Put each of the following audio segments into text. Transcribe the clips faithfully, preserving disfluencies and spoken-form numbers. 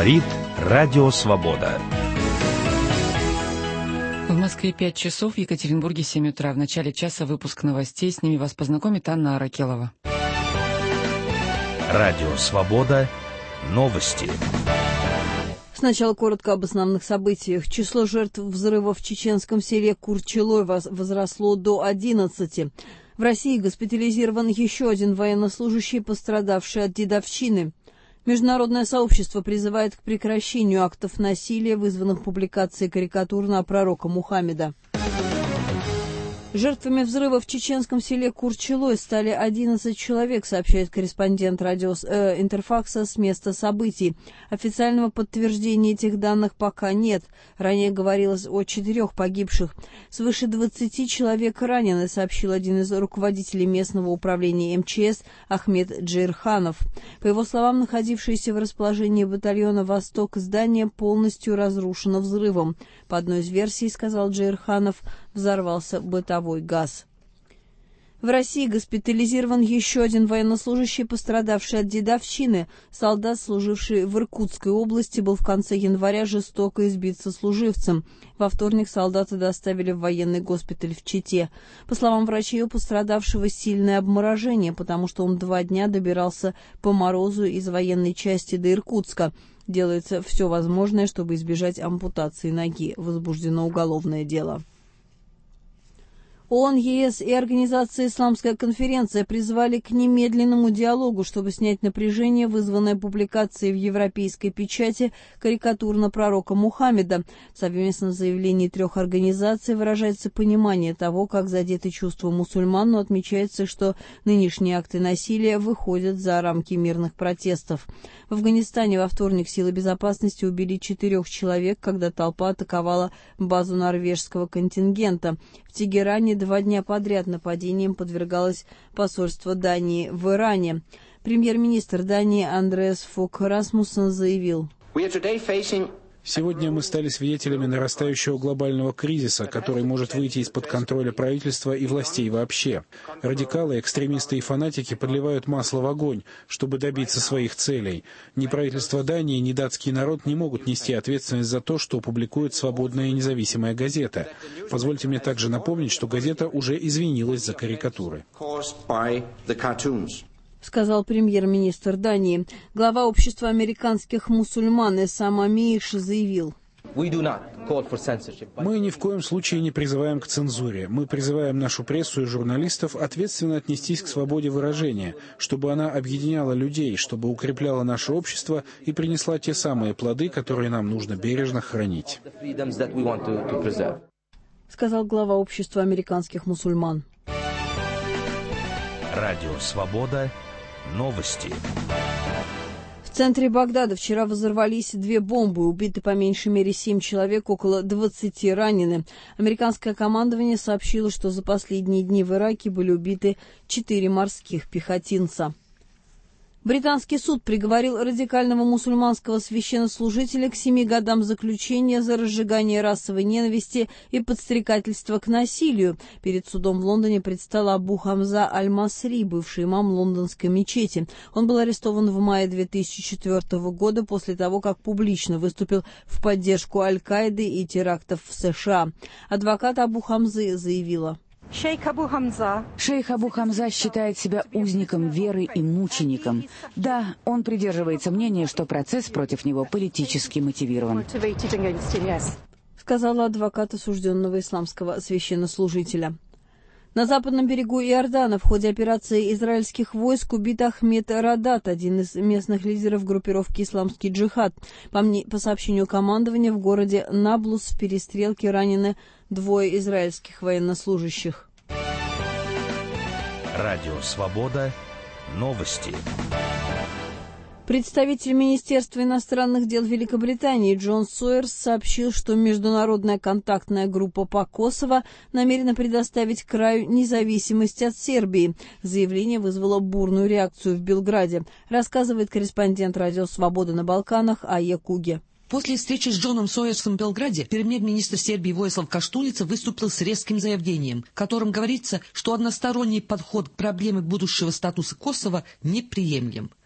Говорит Радио Свобода. В Москве пять часов, в Екатеринбурге семь утра. В начале часа выпуск новостей. С ними вас познакомит Анна Аракелова. Радио Свобода. Новости. Сначала коротко об основных событиях. Число жертв взрыва в чеченском селе Курчелой возросло до одиннадцати. В России госпитализирован еще один военнослужащий, пострадавший от дедовщины. Международное сообщество призывает к прекращению актов насилия, вызванных публикацией карикатур на пророка Мухаммеда. Жертвами взрыва в чеченском селе Курчелой стали одиннадцать человек, сообщает корреспондент радио э, Интерфакса с места событий. Официального подтверждения этих данных пока нет. Ранее говорилось о четырех погибших. Свыше двадцати человек ранены, сообщил один из руководителей местного управления эм че эс Ахмед Джейрханов. По его словам, находившееся в расположении батальона «Восток» здание полностью разрушено взрывом. По одной из версий, сказал Джейрханов, взорвался бытовой газ. В России госпитализирован еще один военнослужащий, пострадавший от дедовщины. Солдат, служивший в Иркутской области, был в конце января жестоко избит сослуживцем. Во вторник солдата доставили в военный госпиталь в Чите. По словам врачей, у пострадавшего сильное обморожение, потому что он два дня добирался по морозу из военной части до Иркутска. Делается все возможное, чтобы избежать ампутации ноги. Возбуждено уголовное дело. ООН, ЕС и Организация «Исламская конференция» призвали к немедленному диалогу, чтобы снять напряжение, вызванное публикацией в европейской печати карикатур на пророка Мухаммеда. В совместном заявлении трех организаций выражается понимание того, как задеты чувства мусульман, но отмечается, что нынешние акты насилия выходят за рамки мирных протестов. В Афганистане во вторник силы безопасности убили четырех человек, когда толпа атаковала базу норвежского контингента. В Тегеране два дня подряд нападениям подвергалось посольство Дании в Иране. Премьер-министр Дании Андреас Фог Расмуссен заявил: «Сегодня мы стали свидетелями нарастающего глобального кризиса, который может выйти из-под контроля правительства и властей вообще. Радикалы, экстремисты и фанатики подливают масло в огонь, чтобы добиться своих целей. Ни правительство Дании, ни датский народ не могут нести ответственность за то, что публикует свободная и независимая газета. Позвольте мне также напомнить, что газета уже извинилась за карикатуры», сказал премьер-министр Дании. Глава общества американских мусульман Эссам Амииш заявил: «Мы ни в коем случае не призываем к цензуре. Мы призываем нашу прессу и журналистов ответственно отнестись к свободе выражения, чтобы она объединяла людей, чтобы укрепляла наше общество и принесла те самые плоды, которые нам нужно бережно хранить», сказал глава общества американских мусульман. Радио Свобода. Новости. В центре Багдада вчера взорвались две бомбы. Убиты по меньшей мере семь человек, около двадцати ранены. Американское командование сообщило, что за последние дни в Ираке были убиты четыре морских пехотинца. Британский суд приговорил радикального мусульманского священнослужителя к семи годам заключения за разжигание расовой ненависти и подстрекательство к насилию. Перед судом в Лондоне предстал Абу Хамза Аль-Масри, бывший имам лондонской мечети. Он был арестован в мае две тысячи четвёртого года после того, как публично выступил в поддержку Аль-Каиды и терактов в США. Адвокат Абу Хамзы заявила: Шейх Абу Хамза. Шейх Абу Хамза считает себя узником веры и мучеником. Да, он придерживается мнения, что процесс против него политически мотивирован, сказала адвокат осужденного исламского священнослужителя. На западном берегу Иордана в ходе операции израильских войск убит Ахмед Радат, один из местных лидеров группировки «Исламский джихад». По, мне, по сообщению командования, в городе Наблус в перестрелке ранены двое израильских военнослужащих. Радио Свобода. Новости. Представитель Министерства иностранных дел Великобритании Джон Сойерс сообщил, что международная контактная группа по Косово намерена предоставить краю независимость от Сербии. Заявление вызвало бурную реакцию в Белграде, рассказывает корреспондент радио «Свобода» на Балканах Айя Куге. После встречи с Джоном Сойерсом в Белграде премьер-министр Сербии Воислав Каштулица выступил с резким заявлением, в котором говорится, что односторонний подход к проблеме будущего статуса Косово неприемлем.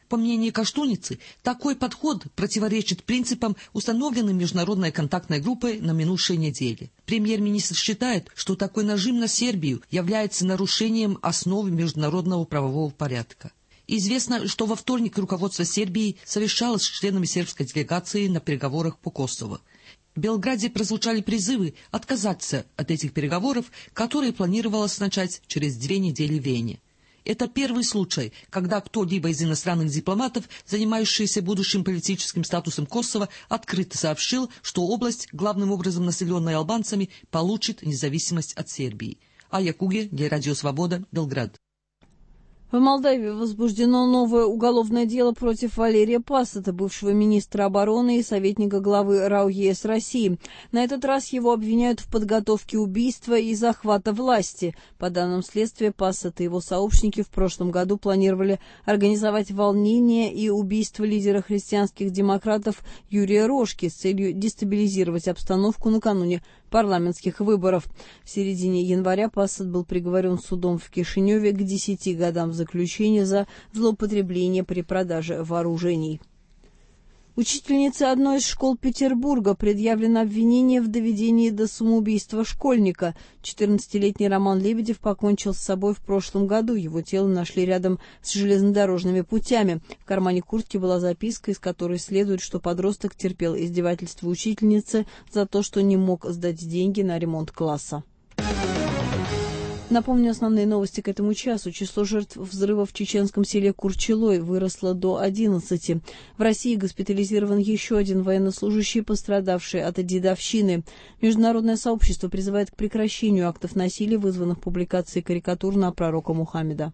По мнению Каштуницы, такой подход противоречит принципам, установленным Международной контактной группой на минувшей неделе. Премьер-министр считает, что такой нажим на Сербию является нарушением основ международного правового порядка. Известно, что во вторник руководство Сербии совещалось с членами сербской делегации на переговорах по Косово. В Белграде прозвучали призывы отказаться от этих переговоров, которые планировалось начать через две недели в Вене. Это первый случай, когда кто-либо из иностранных дипломатов, занимающийся будущим политическим статусом Косово, открыто сообщил, что область, главным образом населенная албанцами, получит независимость от Сербии. Ая Куге для Радио Свобода, Белград. В Молдавии возбуждено новое уголовное дело против Валерия Пассата, бывшего министра обороны и советника главы РАО ЕС России. На этот раз его обвиняют в подготовке убийства и захвата власти. По данным следствия, Пассат и его сообщники в прошлом году планировали организовать волнение и убийство лидера христианских демократов Юрия Рожки с целью дестабилизировать обстановку накануне парламентских выборов. В середине января Пассат был приговорен судом в Кишиневе к десяти годам заключения за злоупотребление при продаже вооружений. Учительнице одной из школ Петербурга предъявлено обвинение в доведении до самоубийства школьника. четырнадцатилетний Роман Лебедев покончил с собой в прошлом году. Его тело нашли рядом с железнодорожными путями. В кармане куртки была записка, из которой следует, что подросток терпел издевательство учительницы за то, что не мог сдать деньги на ремонт класса. Напомню основные новости к этому часу. Число жертв взрыва в чеченском селе Курчелой выросло до одиннадцати. В России госпитализирован еще один военнослужащий, пострадавший от дедовщины. Международное сообщество призывает к прекращению актов насилия, вызванных публикацией карикатур на пророка Мухаммеда.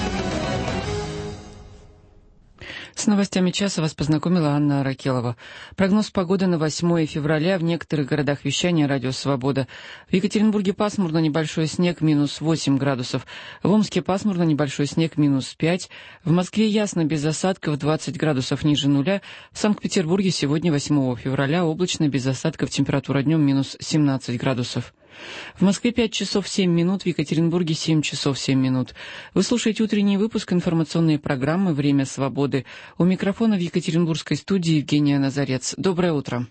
С новостями часа вас познакомила Анна Аракелова. Прогноз погоды на восьмое февраля в некоторых городах вещания «Радио Свобода». В Екатеринбурге пасмурно, небольшой снег, минус восемь градусов. В Омске пасмурно, небольшой снег, минус пять. В Москве ясно, без осадков, двадцать градусов ниже нуля. В Санкт-Петербурге сегодня, восьмого февраля, облачно, без осадков, температура днем минус семнадцать градусов. В Москве пять часов семь минут, в Екатеринбурге семь часов семь минут. Вы слушаете утренний выпуск информационной программы «Время свободы». У микрофона в Екатеринбургской студии Евгения Назарец. Доброе утро.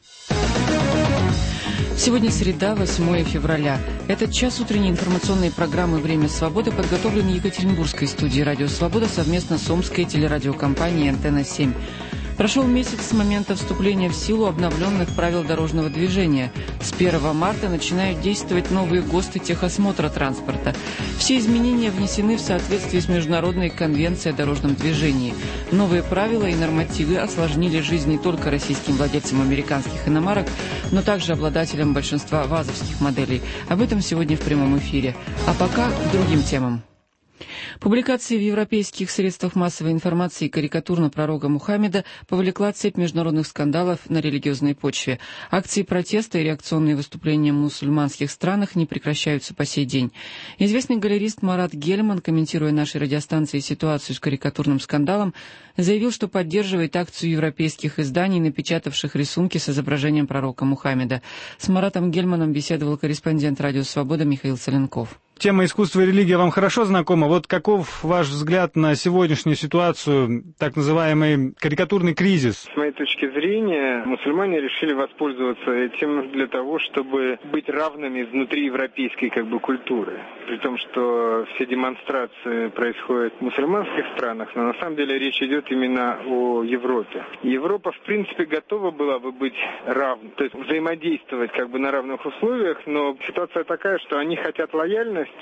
Сегодня среда, восьмое февраля. Этот час утренней информационной программы «Время свободы» подготовлен в Екатеринбургской студии «Радио Свобода» совместно с Омской телерадиокомпанией «Антенна семь». Прошел месяц с момента вступления в силу обновленных правил дорожного движения. С первого марта начинают действовать новые ГОСТы техосмотра транспорта. Все изменения внесены в соответствии с Международной конвенцией о дорожном движении. Новые правила и нормативы осложнили жизнь не только российским владельцам американских иномарок, но также обладателям большинства вазовских моделей. Об этом сегодня в прямом эфире. А пока к другим темам. Публикация в европейских средствах массовой информации карикатур на пророка Мухаммеда повлекла цепь международных скандалов на религиозной почве. Акции протеста и реакционные выступления в мусульманских странах не прекращаются по сей день. Известный галерист Марат Гельман, комментируя нашей радиостанции ситуацию с карикатурным скандалом, заявил, что поддерживает акцию европейских изданий, напечатавших рисунки с изображением пророка Мухаммеда. С Маратом Гельманом беседовал корреспондент «Радио Свобода» Михаил Соленков. Тема искусства и религия вам хорошо знакома. Вот каков ваш взгляд на сегодняшнюю ситуацию, так называемый карикатурный кризис? С моей точки зрения, мусульмане решили воспользоваться этим для того, чтобы быть равными внутри европейской как бы культуры. При том, что все демонстрации происходят в мусульманских странах, но на самом деле речь идет именно о Европе. Европа, в принципе, готова была бы быть равной, то есть взаимодействовать как бы на равных условиях, но ситуация такая, что они хотят лояльности,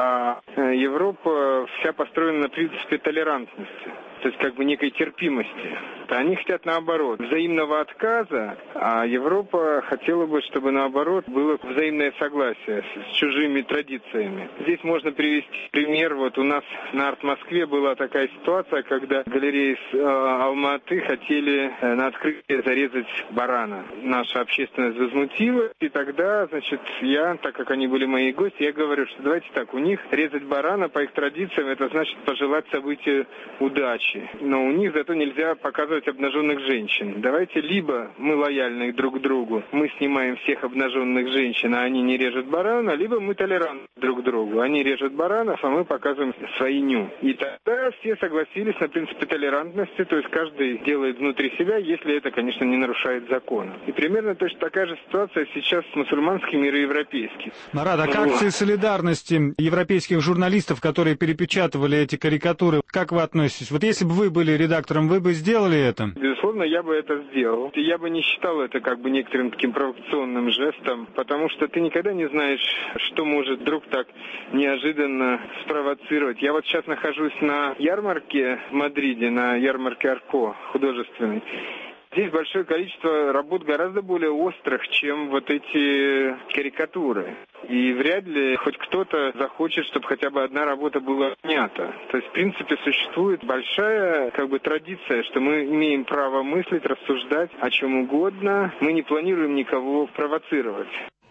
а Европа вся построена на принципе толерантности, то есть как бы некой терпимости. Они хотят наоборот, взаимного отказа, а Европа хотела бы, чтобы наоборот было взаимное согласие с, с чужими традициями. Здесь можно привести пример. Вот у нас на Арт-Москве была такая ситуация, когда галереи с э, Алматы хотели э, на открытие зарезать барана. Наша общественность возмутилась, и тогда, значит, я, так как они были мои гости, я говорю, что давайте так, у них резать барана по их традициям, это значит пожелать событию удачи. Но у них зато нельзя показывать обнаженных женщин. Давайте либо мы лояльны друг к другу, мы снимаем всех обнаженных женщин, а они не режут барана, либо мы толерантны друг другу. Они режут баранов, а мы показываем свинью. И тогда все согласились на принципе толерантности, то есть каждый делает внутри себя, если это, конечно, не нарушает закон. И примерно точно такая же ситуация сейчас с мусульманским миром и европейским. Марат, а к акции солидарности европейских журналистов, которые перепечатывали эти карикатуры, как вы относитесь? Вот если бы вы были редактором, вы бы сделали это? Безусловно, я бы это сделал. Я бы не считал это как бы некоторым таким провокационным жестом, потому что ты никогда не знаешь, что может вдруг так неожиданно спровоцировать. Я вот сейчас нахожусь на ярмарке в Мадриде, на ярмарке Арко художественной. Здесь большое количество работ гораздо более острых, чем вот эти карикатуры. И вряд ли хоть кто-то захочет, чтобы хотя бы одна работа была снята. То есть, в принципе, существует большая как бы традиция, что мы имеем право мыслить, рассуждать о чем угодно. Мы не планируем никого провоцировать.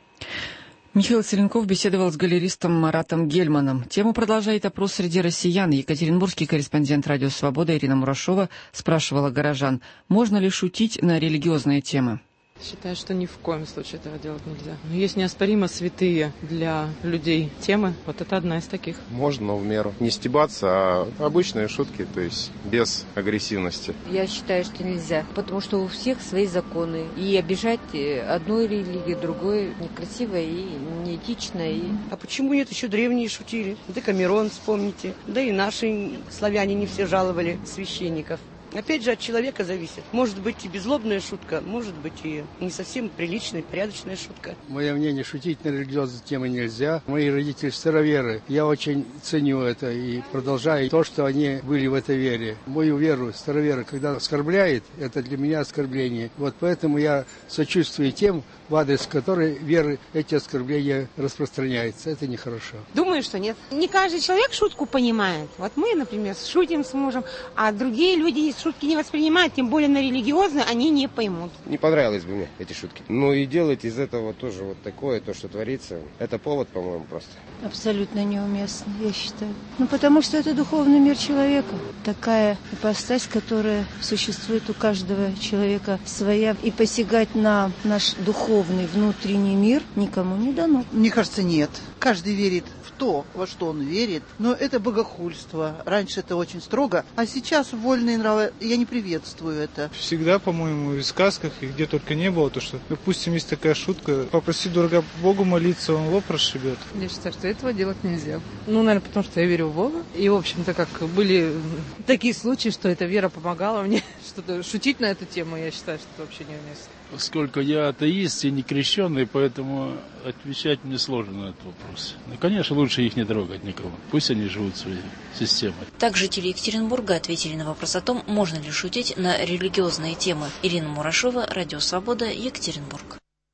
Михаил Селенков беседовал с галеристом Маратом Гельманом. Тему продолжает опрос среди россиян. Екатеринбургский корреспондент «Радио Свобода» Ирина Мурашова спрашивала горожан, можно ли шутить на религиозные темы. Считаю, что ни в коем случае этого делать нельзя. Но есть неоспоримо святые для людей темы. Вот это одна из таких. Можно, но в меру. Не стебаться, а обычные шутки, то есть без агрессивности. Я считаю, что нельзя, потому что у всех свои законы. И обижать одной религии, другой некрасиво и неэтично. И... А почему нет? Еще древние шутили. Декамерон вспомните. Да и наши славяне не все жаловали священников. Опять же, от человека зависит. Может быть и беззлобная шутка, может быть и не совсем приличная, порядочная шутка. Мое мнение, шутить на религиозные темы нельзя. Мои родители староверы. Я очень ценю это и продолжаю то, что они были в этой вере. Мою веру староверы, когда оскорбляет, это для меня оскорбление. Вот поэтому я сочувствую тем, в адрес которой веры эти оскорбления распространяются. Это нехорошо. Думаю, что нет. Не каждый человек шутку понимает. Вот мы, например, шутим с мужем, а другие люди шутки не воспринимают, тем более на религиозные, они не поймут. Не понравились бы мне эти шутки. Ну и делать из этого тоже вот такое, то, что творится. Это повод, по-моему, просто. Абсолютно неуместно, я считаю. Ну, потому что это духовный мир человека. Такая ипостась, которая существует у каждого человека своя. И посягать на наш духовный внутренний мир никому не дано. Мне кажется, нет. Каждый верит в то, во что он верит. Но это богохульство. Раньше это очень строго, а сейчас вольные нравы. Я не приветствую это. Всегда, по-моему, в сказках, и где только не было, то что, допустим, есть такая шутка, попроси дорого Богу молиться, он лоб расшибет. Я считаю, что этого делать нельзя. Ну, наверное, потому что я верю в Бога. И, в общем-то, как были такие случаи, что эта вера помогала мне что-то шутить на эту тему, я считаю, что это вообще неуместно. Поскольку я атеист и не крещенный, поэтому отвечать мне сложно на этот вопрос. Ну, конечно, лучше их не трогать никого. Пусть они живут своей системой. Так жители Екатеринбурга ответили на вопрос о том, можно ли шутить на религиозные темы. Ирина Мурашова, Радио Свобода, Екатеринбург.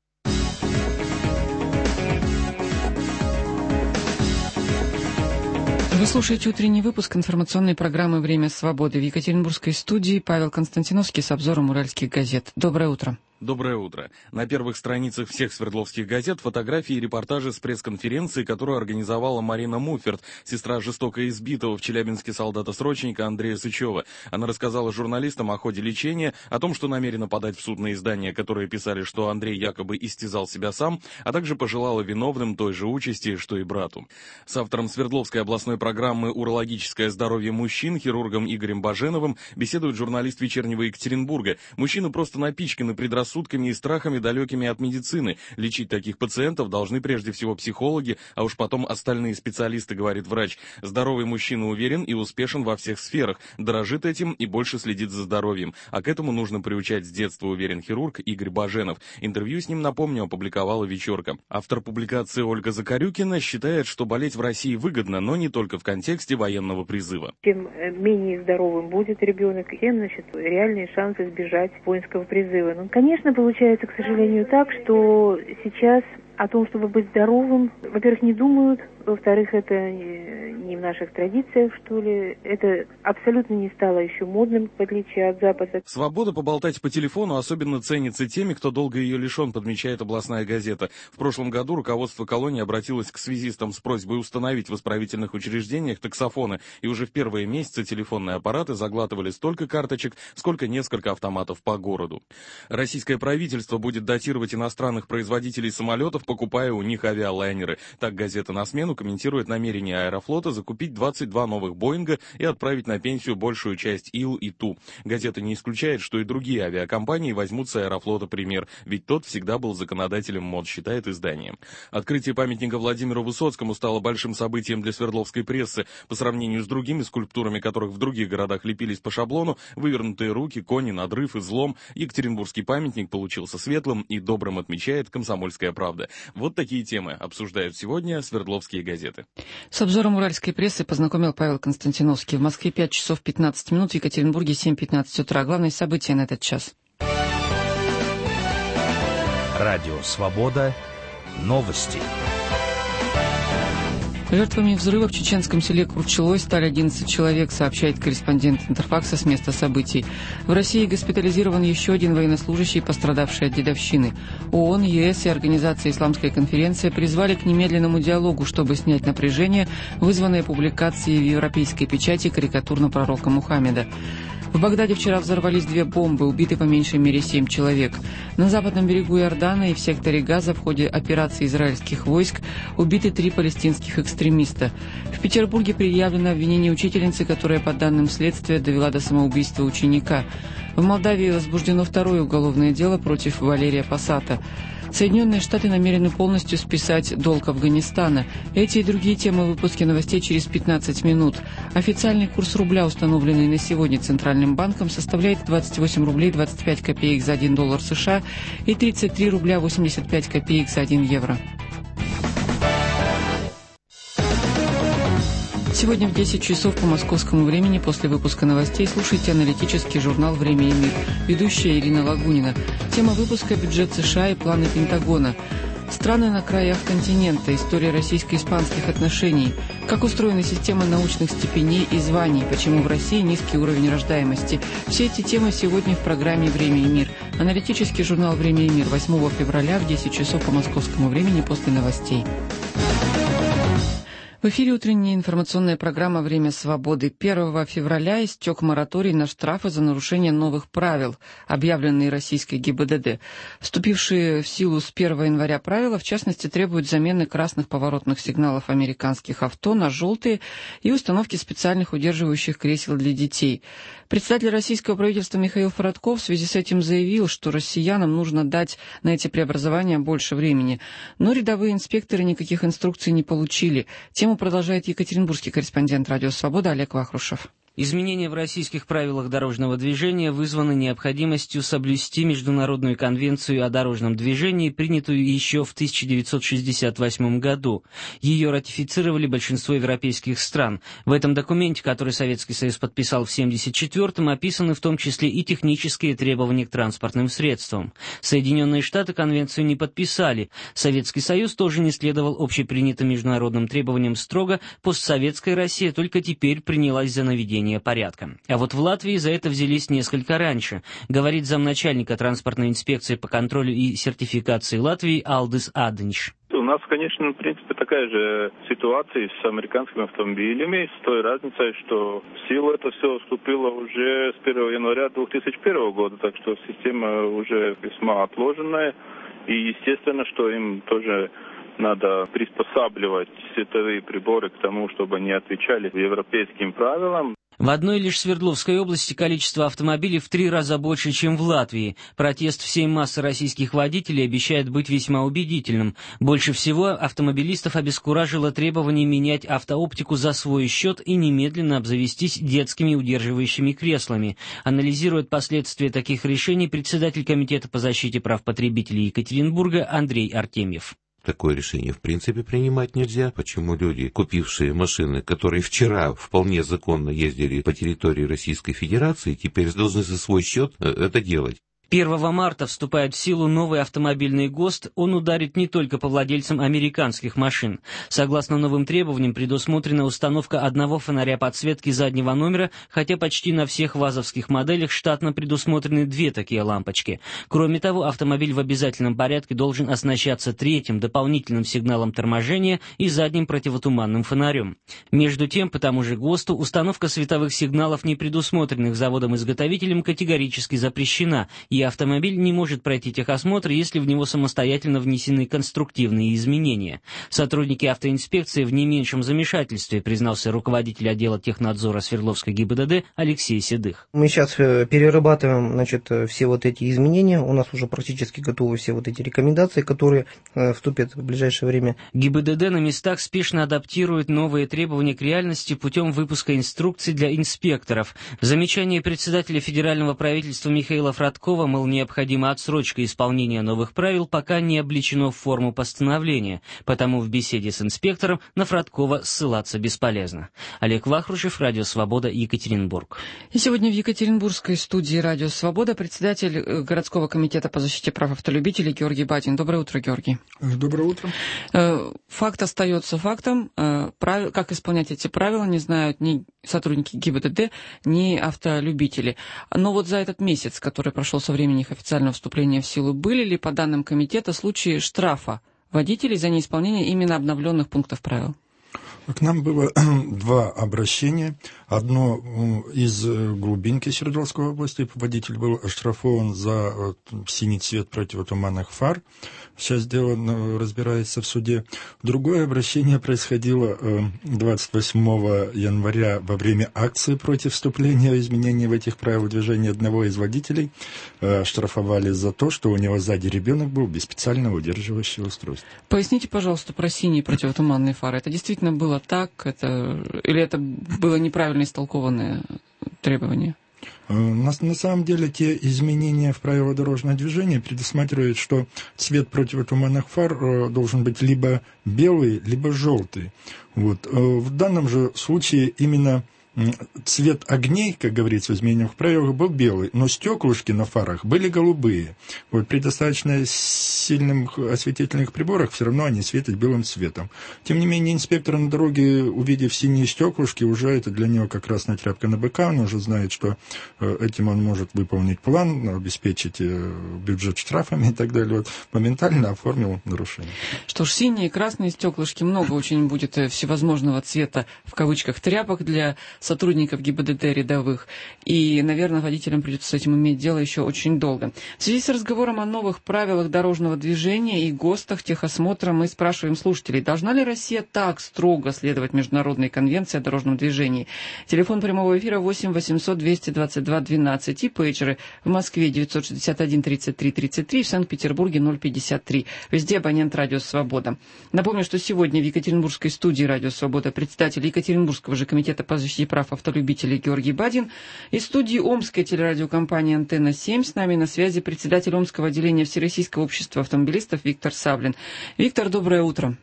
Вы слушаете утренний выпуск информационной программы «Время свободы». В екатеринбургской студии Павел Константиновский с обзором уральских газет. Доброе утро. Доброе утро. На первых страницах всех свердловских газет фотографии и репортажи с пресс-конференции, которую организовала Марина Муфферт, сестра жестоко избитого в Челябинске солдата-срочника Андрея Сычева. Она рассказала журналистам о ходе лечения, о том, что намерена подать в суд на издания, которые писали, что Андрей якобы истязал себя сам, а также пожелала виновным той же участи, что и брату. С автором Свердловской областной программы «Урологическое здоровье мужчин» хирургом Игорем Баженовым беседует журналист «Вечернего Екатеринбурга». Мужчины просто напичканы предрассудками сутками и страхами, далекими от медицины. Лечить таких пациентов должны прежде всего психологи, а уж потом остальные специалисты, говорит врач. Здоровый мужчина уверен и успешен во всех сферах, дорожит этим и больше следит за здоровьем. А к этому нужно приучать с детства, уверен хирург Игорь Баженов. Интервью с ним, напомню, опубликовала «Вечерка». Автор публикации Ольга Закарюкина считает, что болеть в России выгодно, но не только в контексте военного призыва. Чем менее здоровым будет ребенок, тем, значит, реальные шансы избежать воинского призыва. Ну, конечно, Конечно, получается, к сожалению, так, что сейчас о том, чтобы быть здоровым, во-первых, не думают, во-вторых, это не в наших традициях, что ли. Это абсолютно не стало еще модным, в отличие от Запада. Свобода поболтать по телефону особенно ценится теми, кто долго ее лишен, подмечает областная газета. В прошлом году руководство колонии обратилось к связистам с просьбой установить в исправительных учреждениях таксофоны, и уже в первые месяцы телефонные аппараты заглатывали столько карточек, сколько несколько автоматов по городу. Российское правительство будет датировать иностранных производителей самолетов, покупая у них авиалайнеры. Так газета «На смену» комментирует намерение Аэрофлота закупить двадцать два новых «Боинга» и отправить на пенсию большую часть Ил и Ту. Газета не исключает, что и другие авиакомпании возьмут с Аэрофлота пример, ведь тот всегда был законодателем мод, считает издание. Открытие памятника Владимиру Высоцкому стало большим событием для свердловской прессы. По сравнению с другими скульптурами, которых в других городах лепились по шаблону, вывернутые руки, кони, надрыв, излом, екатеринбургский памятник получился светлым и добрым, отмечает «Комсомольская правда». Вот такие темы обсуждают сегодня свердловские газеты. С обзором уральской прессы познакомил Павел Константиновский. В Москве пять часов пятнадцать минут, в Екатеринбурге семь пятнадцать утра. Главные события на этот час. Радио «Свобода». Новости. Жертвами взрыва в чеченском селе Курчелой стали одиннадцать человек, сообщает корреспондент Интерфакса с места событий. В России госпитализирован еще один военнослужащий, пострадавший от дедовщины. ООН, ЕС и Организация «Исламская конференция» призвали к немедленному диалогу, чтобы снять напряжение, вызванное публикацией в европейской печати карикатур на пророка Мухаммеда. В Багдаде вчера взорвались две бомбы, убиты по меньшей мере семь человек. На западном берегу Иордана и в секторе Газа в ходе операции израильских войск убиты три палестинских экстремиста. В Петербурге предъявлено обвинение учительницы, которая, по данным следствия, довела до самоубийства ученика. В Молдавии возбуждено второе уголовное дело против Валерия Посата. Соединенные Штаты намерены полностью списать долг Афганистана. Эти и другие темы в выпуске новостей через пятнадцать минут. Официальный курс рубля, установленный на сегодня Центральным банком, составляет двадцать восемь рублей двадцать пять копеек за один доллар США и тридцать три рубля восемьдесят пять копеек за один евро. Сегодня в десять часов по московскому времени после выпуска новостей слушайте аналитический журнал «Время и мир». Ведущая Ирина Лагунина. Тема выпуска – бюджет США и планы Пентагона. Страны на краях континента. История российско-испанских отношений. Как устроена система научных степеней и званий. Почему в России низкий уровень рождаемости. Все эти темы сегодня в программе «Время и мир». Аналитический журнал «Время и мир» восьмого февраля в десять часов по московскому времени после новостей. В эфире утренняя информационная программа «Время свободы». первого февраля истек мораторий на штрафы за нарушение новых правил, объявленные российской ГИБДД. Вступившие в силу с первого января правила, в частности, требуют замены красных поворотных сигналов американских авто на желтые и установки специальных удерживающих кресел для детей. Председатель российского правительства Михаил Фародков в связи с этим заявил, что россиянам нужно дать на эти преобразования больше времени. Но рядовые инспекторы никаких инструкций не получили. Тему продолжает екатеринбургский корреспондент «Радио Свобода» Олег Вахрушев. Изменения в российских правилах дорожного движения вызваны необходимостью соблюсти Международную конвенцию о дорожном движении, принятую еще в тысяча девятьсот шестьдесят восьмом году. Ее ратифицировали большинство европейских стран. В этом документе, который Советский Союз подписал в семьдесят четвёртом, описаны в том числе и технические требования к транспортным средствам. Соединенные Штаты конвенцию не подписали. Советский Союз тоже не следовал общепринятым международным требованиям строго. Постсоветская Россия только теперь принялась за наведение порядка. А вот в Латвии за это взялись несколько раньше, говорит замначальника транспортной инспекции по контролю и сертификации Латвии Алдис Аднич. У нас, конечно, в принципе, такая же ситуация с американскими автомобилями, с той разницей, что в силу это все вступило уже с первого января две тысячи первого года, так что система уже весьма отложенная, и естественно, что им тоже надо приспосабливать световые приборы к тому, чтобы они отвечали европейским правилам. В одной лишь Свердловской области количество автомобилей в три раза больше, чем в Латвии. Протест всей массы российских водителей обещает быть весьма убедительным. Больше всего автомобилистов обескуражило требование менять автооптику за свой счет и немедленно обзавестись детскими удерживающими креслами. Анализирует последствия таких решений председатель Комитета по защите прав потребителей Екатеринбурга Андрей Артемьев. Такое решение в принципе принимать нельзя. Почему люди, купившие машины, которые вчера вполне законно ездили по территории Российской Федерации, теперь должны за свой счет это делать? первого марта вступает в силу новый автомобильный ГОСТ. Он ударит не только по владельцам американских машин. Согласно новым требованиям, предусмотрена установка одного фонаря подсветки заднего номера, хотя почти на всех вазовских моделях штатно предусмотрены две такие лампочки. Кроме того, автомобиль в обязательном порядке должен оснащаться третьим дополнительным сигналом торможения и задним противотуманным фонарем. Между тем, по тому же ГОСТу, установка световых сигналов, не предусмотренных заводом-изготовителем, категорически запрещена. и автомобиль не может пройти техосмотр, если в него самостоятельно внесены конструктивные изменения. Сотрудники автоинспекции в не меньшем замешательстве, признался руководитель отдела технадзора Свердловской ГИБДД Алексей Седых. Мы сейчас перерабатываем, значит, все вот эти изменения. У нас уже практически готовы все вот эти рекомендации, которые вступят в ближайшее время. ГИБДД на местах спешно адаптирует новые требования к реальности путем выпуска инструкций для инспекторов. Замечание председателя федерального правительства Михаила Фродкова, мол, необходима отсрочка исполнения новых правил, пока не облечено в форму постановления, потому в беседе с инспектором на Фродкова ссылаться бесполезно. Олег Вахрушев, Радио Свобода, Екатеринбург. И сегодня в Екатеринбургской студии Радио Свобода председатель городского комитета по защите прав автолюбителей Георгий Бадин. Доброе утро, Георгий. Доброе утро. Факт остается фактом. Как исполнять эти правила, не знают ни сотрудники ГИБДД, ни автолюбители. Но вот за этот месяц, который прошел со времени их официального вступления в силу, были ли, по данным комитета, случаи штрафа водителей за неисполнение именно обновленных пунктов правил? К нам было два обращения. Одно из глубинки Свердловской области. Водитель был оштрафован за синий цвет противотуманных фар. Сейчас дело разбирается в суде. Другое обращение происходило двадцать восьмого января во время акции против вступления в изменения в этих правил движения. Одного из водителей штрафовали за то, что у него сзади ребенок был без специального удерживающего устройства. Поясните, пожалуйста, про синие противотуманные фары. Это действительно было так? Это... Или это было неправильно истолкованное требование? На, на самом деле, те изменения в правила дорожного движения предусматривают, что цвет противотуманных фар должен быть либо белый, либо желтый. Вот. В данном же случае именно цвет огней, как говорится в изменениях правилах, был белый, но стеклышки на фарах были голубые. Вот при достаточно сильных осветительных приборах все равно они светят белым цветом. Тем не менее, инспектор на дороге, увидев синие стеклышки, уже это для него как красная тряпка на быка, он уже знает, что этим он может выполнить план, обеспечить бюджет штрафами и так далее. Вот, моментально оформил нарушение. Что ж, синие и красные стеклышки, много очень будет всевозможного цвета, в кавычках, тряпок для сотрудников ГИБДД рядовых, и, наверное, водителям придется с этим иметь дело еще очень долго. В связи с разговором о новых правилах дорожного движения и ГОСТах техосмотра мы спрашиваем слушателей, должна ли Россия так строго следовать Международной конвенции о дорожном движении? Телефон прямого эфира восемь восемьсот двести двадцать два двенадцать и пейджеры в Москве девятьсот шестьдесят один тридцать три тридцать три, в Санкт-Петербурге ноль пятьдесят три. Везде абонент Радио Свобода. Напомню, что сегодня в Екатеринбургской студии Радио Свобода председатель Екатеринбургского же комитета по защите прав автолюбителей Георгий Бадин. Из студии Омской телерадиокомпании «Антенна семь» с нами на связи председатель Омского отделения Всероссийского общества автомобилистов Виктор Савлин. Виктор, доброе утро.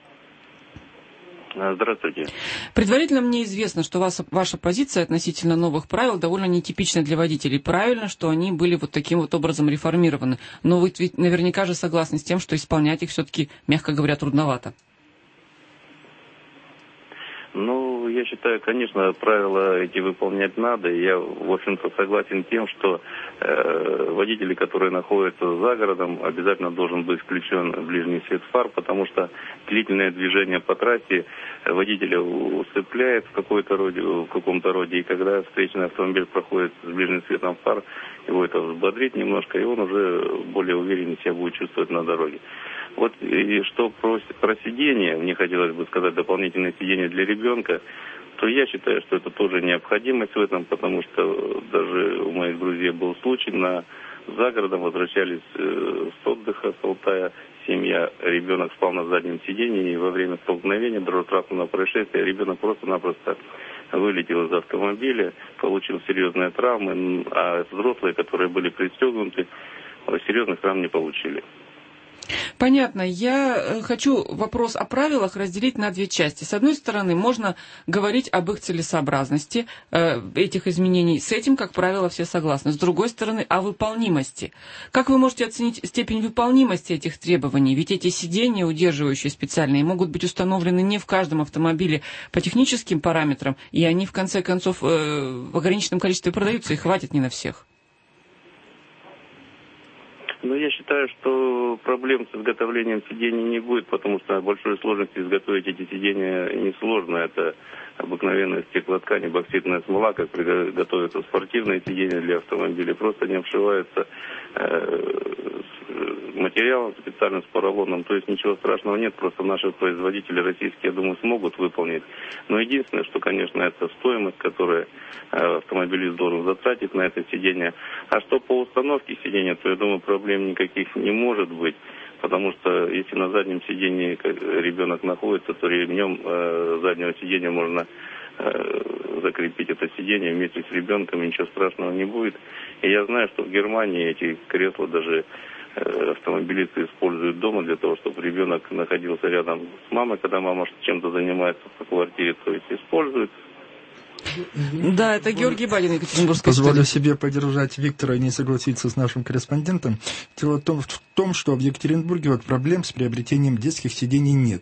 Здравствуйте. Предварительно мне известно, что вас, ваша позиция относительно новых правил довольно нетипична для водителей. Правильно, что они были вот таким вот образом реформированы. Но вы ведь наверняка же согласны с тем, что исполнять их все-таки, мягко говоря, трудновато. Ну, я считаю, конечно, правила эти выполнять надо. Я, в общем-то, согласен с тем, что э, водители, которые находятся за городом, обязательно должен быть включен ближний свет фар, потому что длительное движение по трассе водителя усыпляет в какой-то роде, в каком-то роде, и когда встречный автомобиль проходит с ближним светом фар, его это взбодрит немножко, и он уже более уверенно себя будет чувствовать на дороге. Вот и что про, про сидение, мне хотелось бы сказать, дополнительное сидение для ребенка, то я считаю, что это тоже необходимость в этом, потому что даже у моих друзей был случай, на, за городом возвращались э, с отдыха, с Алтая, семья, ребенок спал на заднем сидении, и во время столкновения дорожно-транспортного происшествия ребенок просто-напросто вылетел из автомобиля, получил серьезные травмы, а взрослые, которые были пристегнуты, серьезных травм не получили. Понятно. Я хочу вопрос о правилах разделить на две части. С одной стороны, можно говорить об их целесообразности, э, этих изменений. С этим, как правило, все согласны. С другой стороны, о выполнимости. Как вы можете оценить степень выполнимости этих требований? Ведь эти сиденья, удерживающие специальные, могут быть установлены не в каждом автомобиле по техническим параметрам, и они, в конце концов, э, в ограниченном количестве продаются, и хватит не на всех. Ну, я считаю, что проблем с изготовлением сидений не будет, потому что большой сложности изготовить эти сидения несложно. Это обыкновенная стеклоткань и бокситная смола, как готовятся спортивные сиденья для автомобилей, просто не обшиваются материалом специальным, с поролоном. То есть ничего страшного нет, просто наши производители российские, я думаю, смогут выполнить. Но единственное, что, конечно, это стоимость, которую автомобилист должен затратить на это сиденье. А что по установке сиденья, то, я думаю, проблем никаких не может быть. Потому что если на заднем сиденье ребенок находится, то ремнем э, заднего сиденья можно э, закрепить это сиденье вместе с ребенком, ничего страшного не будет. И я знаю, что в Германии эти кресла даже э, автомобилисты используют дома для того, чтобы ребенок находился рядом с мамой, когда мама чем-то занимается по квартире, то есть используют. Да, это Георгий Бадин, Екатеринбургская Позволю студия. себе поддержать Виктора и не согласиться с нашим корреспондентом. Дело в том, в том, что в Екатеринбурге вот проблем с приобретением детских сидений нет.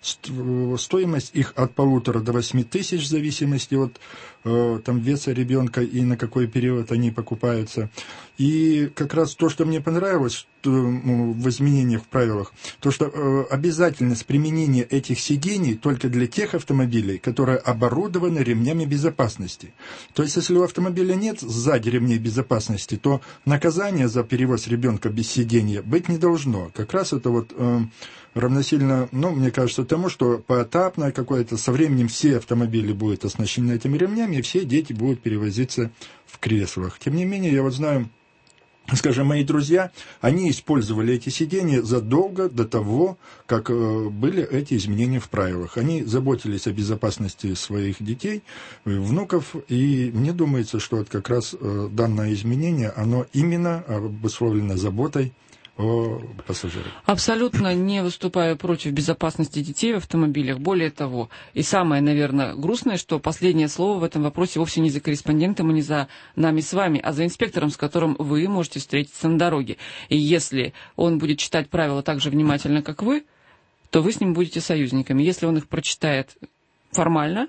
Стоимость их от полутора до восьми тысяч, в зависимости от э, там, веса ребенка и на какой период они покупаются. И как раз то, что мне понравилось в изменениях в правилах, то, что э, обязательность применения этих сидений только для тех автомобилей, которые оборудованы ремнями безопасности. То есть, если у автомобиля нет сзади ремней безопасности, то наказание за перевоз ребенка без сидения быть не должно. Как раз это вот э, равносильно, ну, мне кажется, тому, что поэтапно какое-то со временем все автомобили будут оснащены этими ремнями, и все дети будут перевозиться в креслах. Тем не менее, я вот знаю, скажем, мои друзья, они использовали эти сиденья задолго до того, как э, были эти изменения в правилах. Они заботились о безопасности своих детей, внуков, и мне думается, что вот как раз э, данное изменение, оно именно обусловлено заботой о пассажирах. Абсолютно не выступаю против безопасности детей в автомобилях. Более того, и самое, наверное, грустное, что последнее слово в этом вопросе вовсе не за корреспондентом и не за нами с вами, а за инспектором, с которым вы можете встретиться на дороге. И если он будет читать правила так же внимательно, как вы, то вы с ним будете союзниками. Если он их прочитает формально,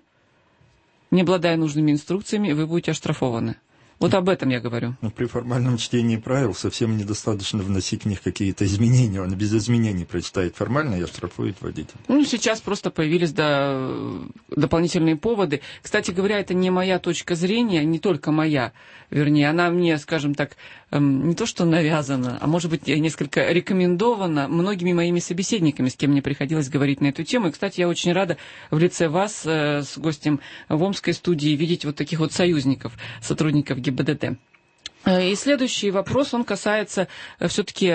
не обладая нужными инструкциями, вы будете оштрафованы. Вот об этом я говорю. Но при формальном чтении правил совсем недостаточно вносить в них какие-то изменения. Он без изменений прочитает формально и оштрафует водителя. Ну, сейчас просто появились да, дополнительные поводы. Кстати говоря, это не моя точка зрения, не только моя. Вернее, она мне, скажем так, не то что навязана, а может быть несколько рекомендована многими моими собеседниками, с кем мне приходилось говорить на эту тему. И, кстати, я очень рада в лице вас с гостем в Омской студии видеть вот таких вот союзников, сотрудников ГИБДД. И следующий вопрос, он касается все-таки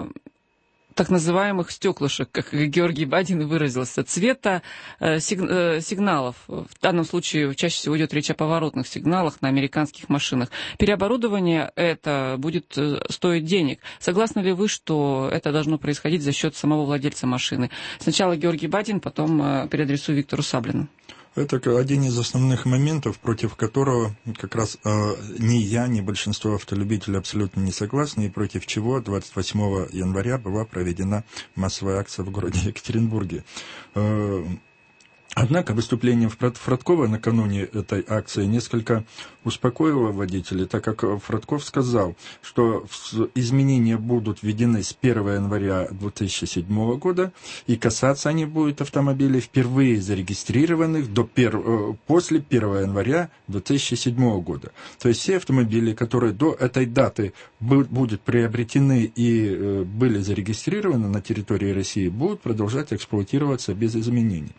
так называемых стеклышек, как Георгий Бадин выразился, цвета сигналов. В данном случае чаще всего идет речь о поворотных сигналах на американских машинах. Переоборудование это будет стоить денег. Согласны ли вы, что это должно происходить за счет самого владельца машины? Сначала Георгий Бадин, потом переадресую Виктору Саблину. Это один из основных моментов, против которого как раз э, ни я, ни большинство автолюбителей абсолютно не согласны, и против чего двадцать восьмого января была проведена массовая акция в городе Екатеринбурге. Э, Однако выступление Фродкова накануне этой акции несколько успокоило водителей, так как Фродков сказал, что изменения будут введены с первого января две тысячи седьмого года, и касаться они будут автомобилей, впервые зарегистрированных до пер... после первого января две тысячи седьмого года. То есть все автомобили, которые до этой даты будут приобретены и были зарегистрированы на территории России, будут продолжать эксплуатироваться без изменений.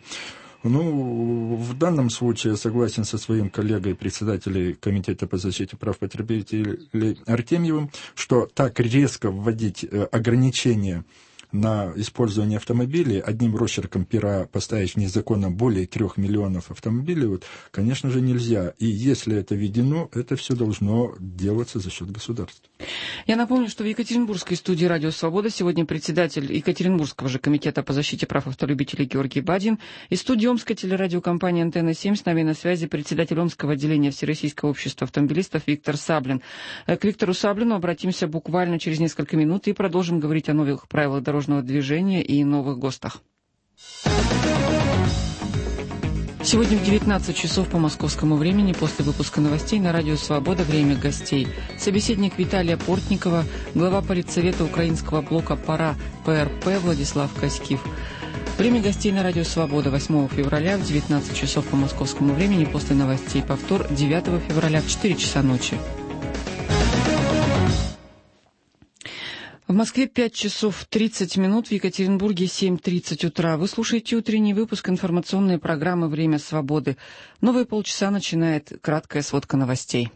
Ну, в данном случае я согласен со своим коллегой, председателем Комитета по защите прав потребителей Артемьевым, что так резко вводить ограничения на использование автомобилей, одним росчерком пера поставить незаконно более трех миллионов автомобилей, вот, конечно же, нельзя. И если это введено, это все должно делаться за счет государства. Я напомню, что в Екатеринбургской студии «Радио Свобода» сегодня председатель Екатеринбургского же комитета по защите прав автолюбителей Георгий Бадин. Из студии Омской телерадиокомпании «Антенна семь» с нами на связи председатель Омского отделения Всероссийского общества автомобилистов Виктор Саблин. К Виктору Саблину обратимся буквально через несколько минут и продолжим говорить о новых правилах дорожного движения и новых ГОСТах. Сегодня в девятнадцать часов по московскому времени, после выпуска новостей на Радио Свобода «Время гостей». Собеседник Виталия Портникова, глава политсовета украинского блока «Пара ПРП» Владислав Коськив. Время гостей на радио «Свобода» восьмого февраля в девятнадцать часов по московскому времени, после новостей повтор девятого февраля в четыре часа ночи. В Москве пять часов тридцать минут, в Екатеринбурге семь тридцать утра. Вы слушаете утренний выпуск информационной программы «Время свободы». Новые полчаса начинает краткая сводка новостей.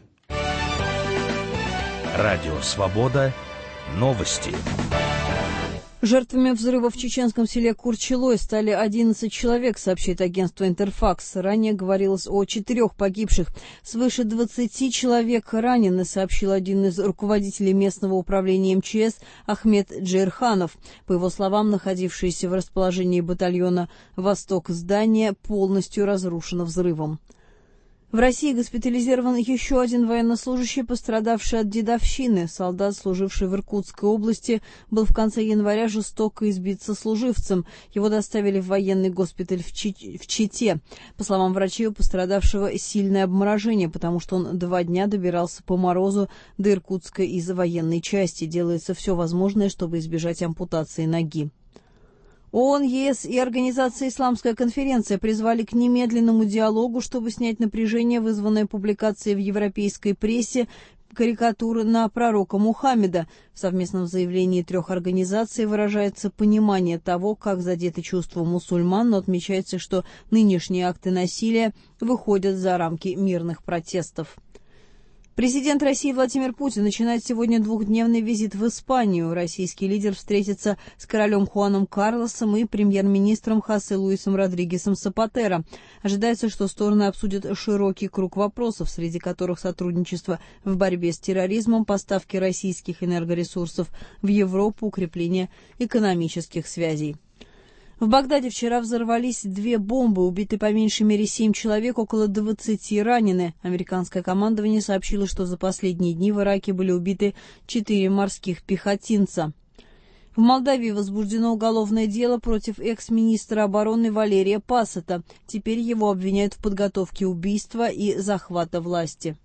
Радио «Свобода». Новости. Жертвами взрыва в чеченском селе Курчелой стали одиннадцать человек, сообщает агентство «Интерфакс». Ранее говорилось о четырех погибших. Свыше двадцати человек ранены, сообщил один из руководителей местного управления эм че эс Ахмед Джейрханов. По его словам, находившееся в расположении батальона «Восток» здание полностью разрушено взрывом. В России госпитализирован еще один военнослужащий, пострадавший от дедовщины. Солдат, служивший в Иркутской области, был в конце января жестоко избит сослуживцем. Его доставили в военный госпиталь в, Чи- в Чите. По словам врачей, у пострадавшего сильное обморожение, потому что он два дня добирался по морозу до Иркутска из военной части. Делается все возможное, чтобы избежать ампутации ноги. ООН, ЕС и Организация «Исламская конференция» призвали к немедленному диалогу, чтобы снять напряжение, вызванное публикацией в европейской прессе карикатуры на пророка Мухаммеда. В совместном заявлении трех организаций выражается понимание того, как задеты чувства мусульман, но отмечается, что нынешние акты насилия выходят за рамки мирных протестов. Президент России Владимир Путин начинает сегодня двухдневный визит в Испанию. Российский лидер встретится с королем Хуаном Карлосом и премьер-министром Хосе Луисом Родригесом Сапатеро. Ожидается, что стороны обсудят широкий круг вопросов, среди которых сотрудничество в борьбе с терроризмом, поставки российских энергоресурсов в Европу, укрепление экономических связей. В Багдаде вчера взорвались две бомбы, убиты по меньшей мере семь человек, около двадцати ранены. Американское командование сообщило, что за последние дни в Ираке были убиты четыре морских пехотинца. В Молдавии возбуждено уголовное дело против экс-министра обороны Валерия Пасата. Теперь его обвиняют в подготовке убийства и захвата власти.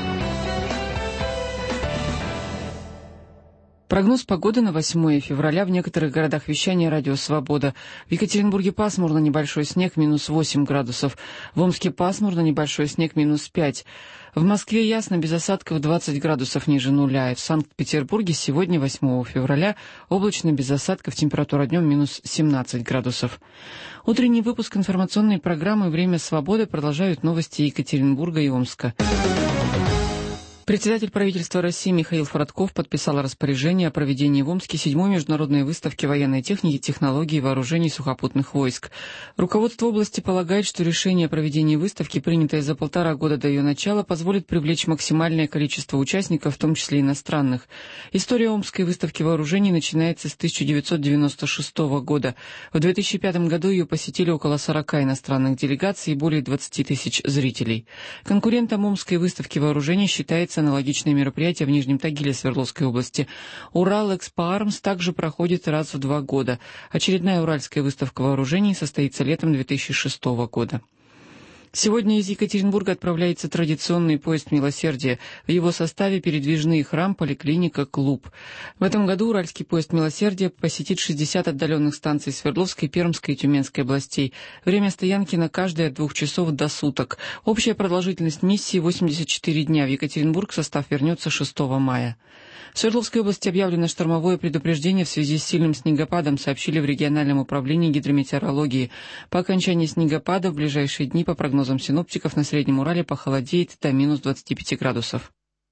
Прогноз погоды на восьмое февраля в некоторых городах вещания «Радио Свобода». В Екатеринбурге пасмурно, небольшой снег, минус восемь градусов. В Омске пасмурно, небольшой снег, минус пять. В Москве ясно, без осадков, двадцать градусов ниже нуля. И в Санкт-Петербурге сегодня, восьмого февраля, облачно, без осадков, температура днем минус семнадцать градусов. Утренний выпуск информационной программы «Время свободы» продолжают новости Екатеринбурга и Омска. Председатель правительства России Михаил Фродков подписал распоряжение о проведении в Омске седьмой международной выставки военной техники, технологий и вооружений сухопутных войск. Руководство области полагает, что решение о проведении выставки, принятое за полтора года до ее начала, позволит привлечь максимальное количество участников, в том числе иностранных. История Омской выставки вооружений начинается с тысяча девятьсот девяносто шестого года. В две тысячи пятом году ее посетили около сорока иностранных делегаций и более двадцати тысяч зрителей. Конкурентом Омской выставки вооружений считается аналогичное мероприятие в Нижнем Тагиле Свердловской области. Урал-Экспо-Армс также проходит раз в два года. Очередная Уральская выставка вооружений состоится летом две тысячи шестого года. Сегодня из Екатеринбурга отправляется традиционный поезд милосердия. В его составе передвижные храм, поликлиника, клуб. В этом году Уральский поезд милосердия посетит шестьдесят отдаленных станций Свердловской, Пермской и Тюменской областей. Время стоянки на каждые от двух часов до суток. Общая продолжительность миссии восемьдесят четыре дня. В Екатеринбург состав вернется шестого мая. В Свердловской области объявлено штормовое предупреждение в связи с сильным снегопадом, сообщили в региональном управлении гидрометеорологии. По окончании снегопада в ближайшие дни, по прогнозам синоптиков, на Среднем Урале похолодеет до минус двадцати пяти градусов.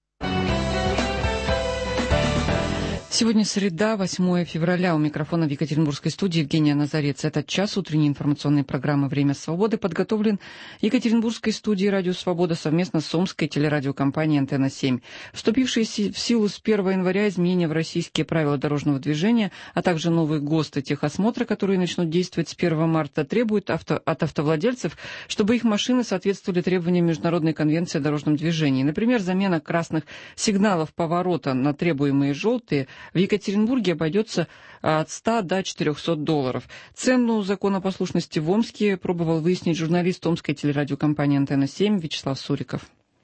Сегодня среда, восьмое февраля. У микрофона в Екатеринбургской студии Евгения Назарец. Этот час утренней информационной программы «Время свободы» подготовлен Екатеринбургской студией «Радио Свобода» совместно с Омской телерадиокомпанией «Антенна семь». Вступившие в силу с первого января изменения в российские правила дорожного движения, а также новые ГОСТы техосмотра, которые начнут действовать с первого марта, требуют авто, от автовладельцев, чтобы их машины соответствовали требованиям Международной конвенции о дорожном движении. Например, замена красных сигналов поворота на требуемые желтые в Екатеринбурге обойдется от ста до четырехсот долларов. Цену законопослушности в Омске пробовал выяснить журналист Омской телерадиокомпании «Антенна семь» Вячеслав Суриков.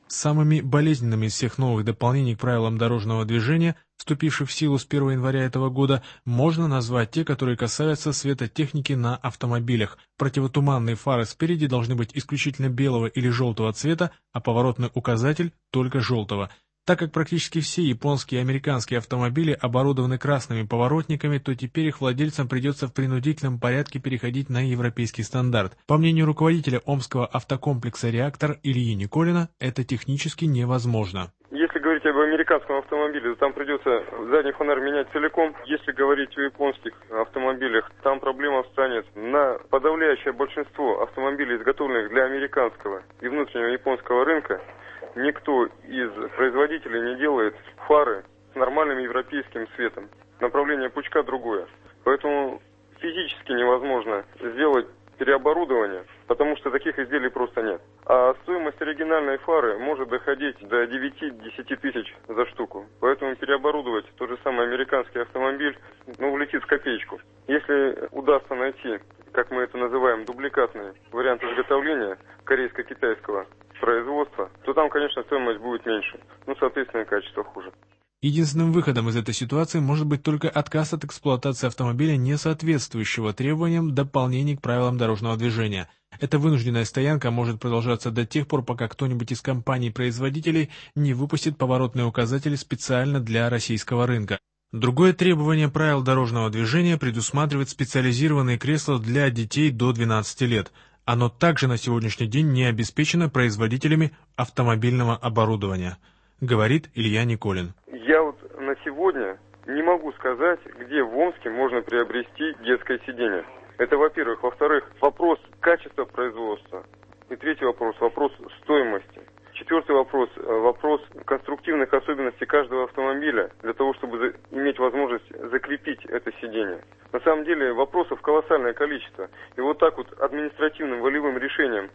Самыми болезненными из всех новых дополнений к правилам дорожного движения, вступивших в силу с первого января этого года, можно назвать те, которые касаются светотехники на автомобилях. Противотуманные фары спереди должны быть исключительно белого или желтого цвета, а поворотный указатель только желтого. Так как практически все японские и американские автомобили оборудованы красными поворотниками, то теперь их владельцам придется в принудительном порядке переходить на европейский стандарт. По мнению руководителя Омского автокомплекса «Реактор» Ильи Николина, это технически невозможно. Если говорить об американском автомобиле, то там придется задний фонарь менять целиком. Если говорить о японских автомобилях, там проблема встанет на подавляющее большинство автомобилей, изготовленных для американского и внутреннего японского рынка. Никто из производителей не делает фары с нормальным европейским светом. Направление пучка другое. Поэтому физически невозможно сделать переоборудование, потому что таких изделий просто нет. А стоимость оригинальной фары может доходить до девяти-десяти тысяч за штуку. Поэтому переоборудовать тот же самый американский автомобиль, ну, влетит в копеечку. Если удастся найти, как мы это называем, дубликатный вариант изготовления корейско-китайского производства, то там, конечно, стоимость будет меньше. Ну, соответственно, качество хуже. Единственным выходом из этой ситуации может быть только отказ от эксплуатации автомобиля, не соответствующего требованиям дополнений к правилам дорожного движения. Эта вынужденная стоянка может продолжаться до тех пор, пока кто-нибудь из компаний-производителей не выпустит поворотные указатели специально для российского рынка. Другое требование правил дорожного движения предусматривает специализированные кресла для детей до двенадцати лет. Оно также на сегодняшний день не обеспечено производителями автомобильного оборудования, говорит Илья Николин. Я вот на сегодня не могу сказать, где в Омске можно приобрести детское сиденье. Это, во-первых. Во-вторых, вопрос качества производства. И третий вопрос, вопрос стоимости. Четвертый вопрос, вопрос конструктивных особенностей каждого автомобиля для того, чтобы иметь возможность закрепить это сиденье. На самом деле вопросов колоссальное количество. И вот так вот административным волевым решением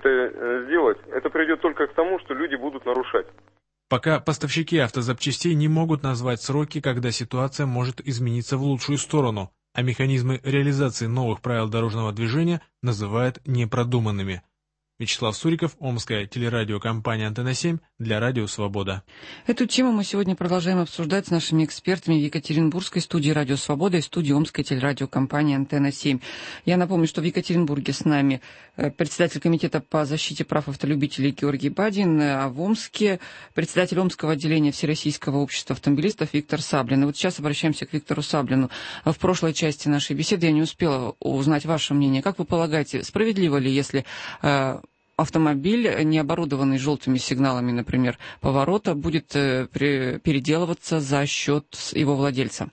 это сделать, это приведет только к тому, что люди будут нарушать. Пока поставщики автозапчастей не могут назвать сроки, когда ситуация может измениться в лучшую сторону, а механизмы реализации новых правил дорожного движения называют непродуманными. Вячеслав Суриков, Омская телерадиокомпания «Антенна семь» для Радио Свобода. Эту тему мы сегодня продолжаем обсуждать с нашими экспертами в Екатеринбургской студии Радио Свобода и студии Омской телерадиокомпании «Антенна семь». Я напомню, что в Екатеринбурге с нами председатель комитета по защите прав автолюбителей Георгий Бадин, а в Омске председатель Омского отделения Всероссийского общества автомобилистов Виктор Саблин. И вот сейчас обращаемся к Виктору Саблину. В прошлой части нашей беседы я не успела узнать ваше мнение. Как вы полагаете, справедливо ли, если автомобиль, не оборудованный желтыми сигналами, например, поворота, будет э, при, переделываться за счет его владельца?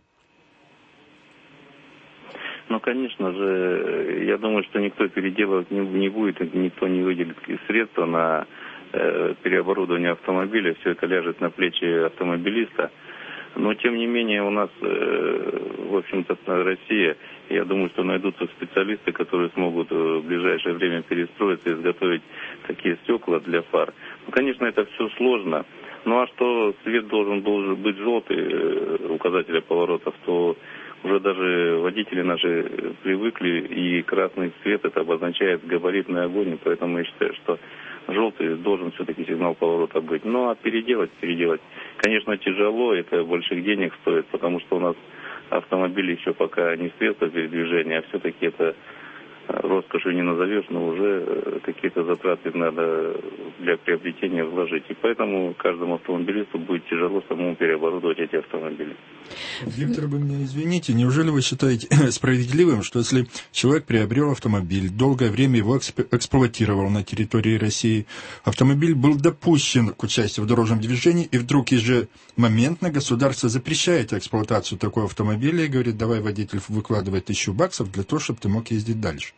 Ну, конечно же, я думаю, что никто переделывать не, не будет, никто не выделит средства на э, переоборудование автомобиля, все это ляжет на плечи автомобилиста. Но, тем не менее, у нас, э, в общем-то, Россия, я думаю, что найдутся специалисты, которые смогут в ближайшее время перестроиться и изготовить такие стекла для фар. Ну, конечно, это все сложно. Ну, а что свет должен был быть желтый, э, указателя поворотов, то уже даже водители наши привыкли, и красный цвет это обозначает габаритный огонь, поэтому я считаю, что желтый должен все-таки сигнал поворота быть. Ну, а переделать, переделать, конечно, тяжело, это больших денег стоит, потому что у нас автомобили еще пока не средства передвижения, а все-таки это роскошью не назовешь, но уже какие-то затраты надо для приобретения вложить. И поэтому каждому автомобилисту будет тяжело самому переоборудовать эти автомобили. Виктор, вы меня извините, неужели вы считаете справедливым, что если человек приобрел автомобиль, долгое время его эксплуатировал на территории России, автомобиль был допущен к участию в дорожном движении, и вдруг ежемоментно государство запрещает эксплуатацию такого автомобиля и говорит, давай, водитель, выкладывай тысячу баксов для того, чтобы ты мог ездить дальше?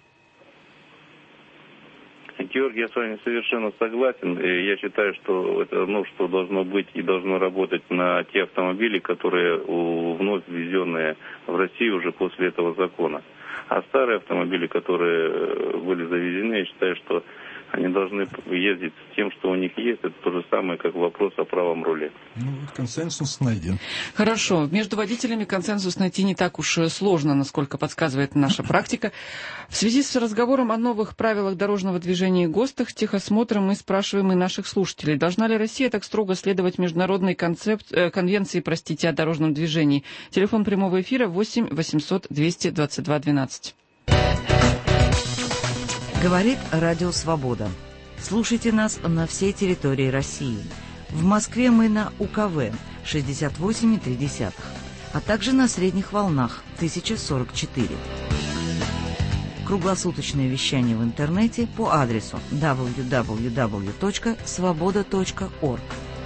Георгий, я с вами совершенно согласен. Я считаю, что это новшество должно быть и должно работать на те автомобили, которые вновь ввезенные в Россию уже после этого закона. А старые автомобили, которые были завезены, я считаю, что Они должны ездить с тем, что у них есть. Это то же самое, как вопрос о правом руле. Ну, вот консенсус найден. Хорошо. Между водителями консенсус найти не так уж сложно, насколько подсказывает наша практика. В связи с разговором о новых правилах дорожного движения и ГОСТах, техосмотра, мы спрашиваем и наших слушателей. Должна ли Россия так строго следовать международной концепт... конвенции, простите, о дорожном движении? Телефон прямого эфира восемь восемьсот двести двадцать два двенадцать. Говорит Радио Свобода. Слушайте нас на всей территории России. В Москве мы на УКВ шестьдесят восемь и три десятых, а также на средних волнах тысяча сорок четыре. Круглосуточное вещание в интернете по адресу дабл ю дабл ю дабл ю точка свобода точка орг.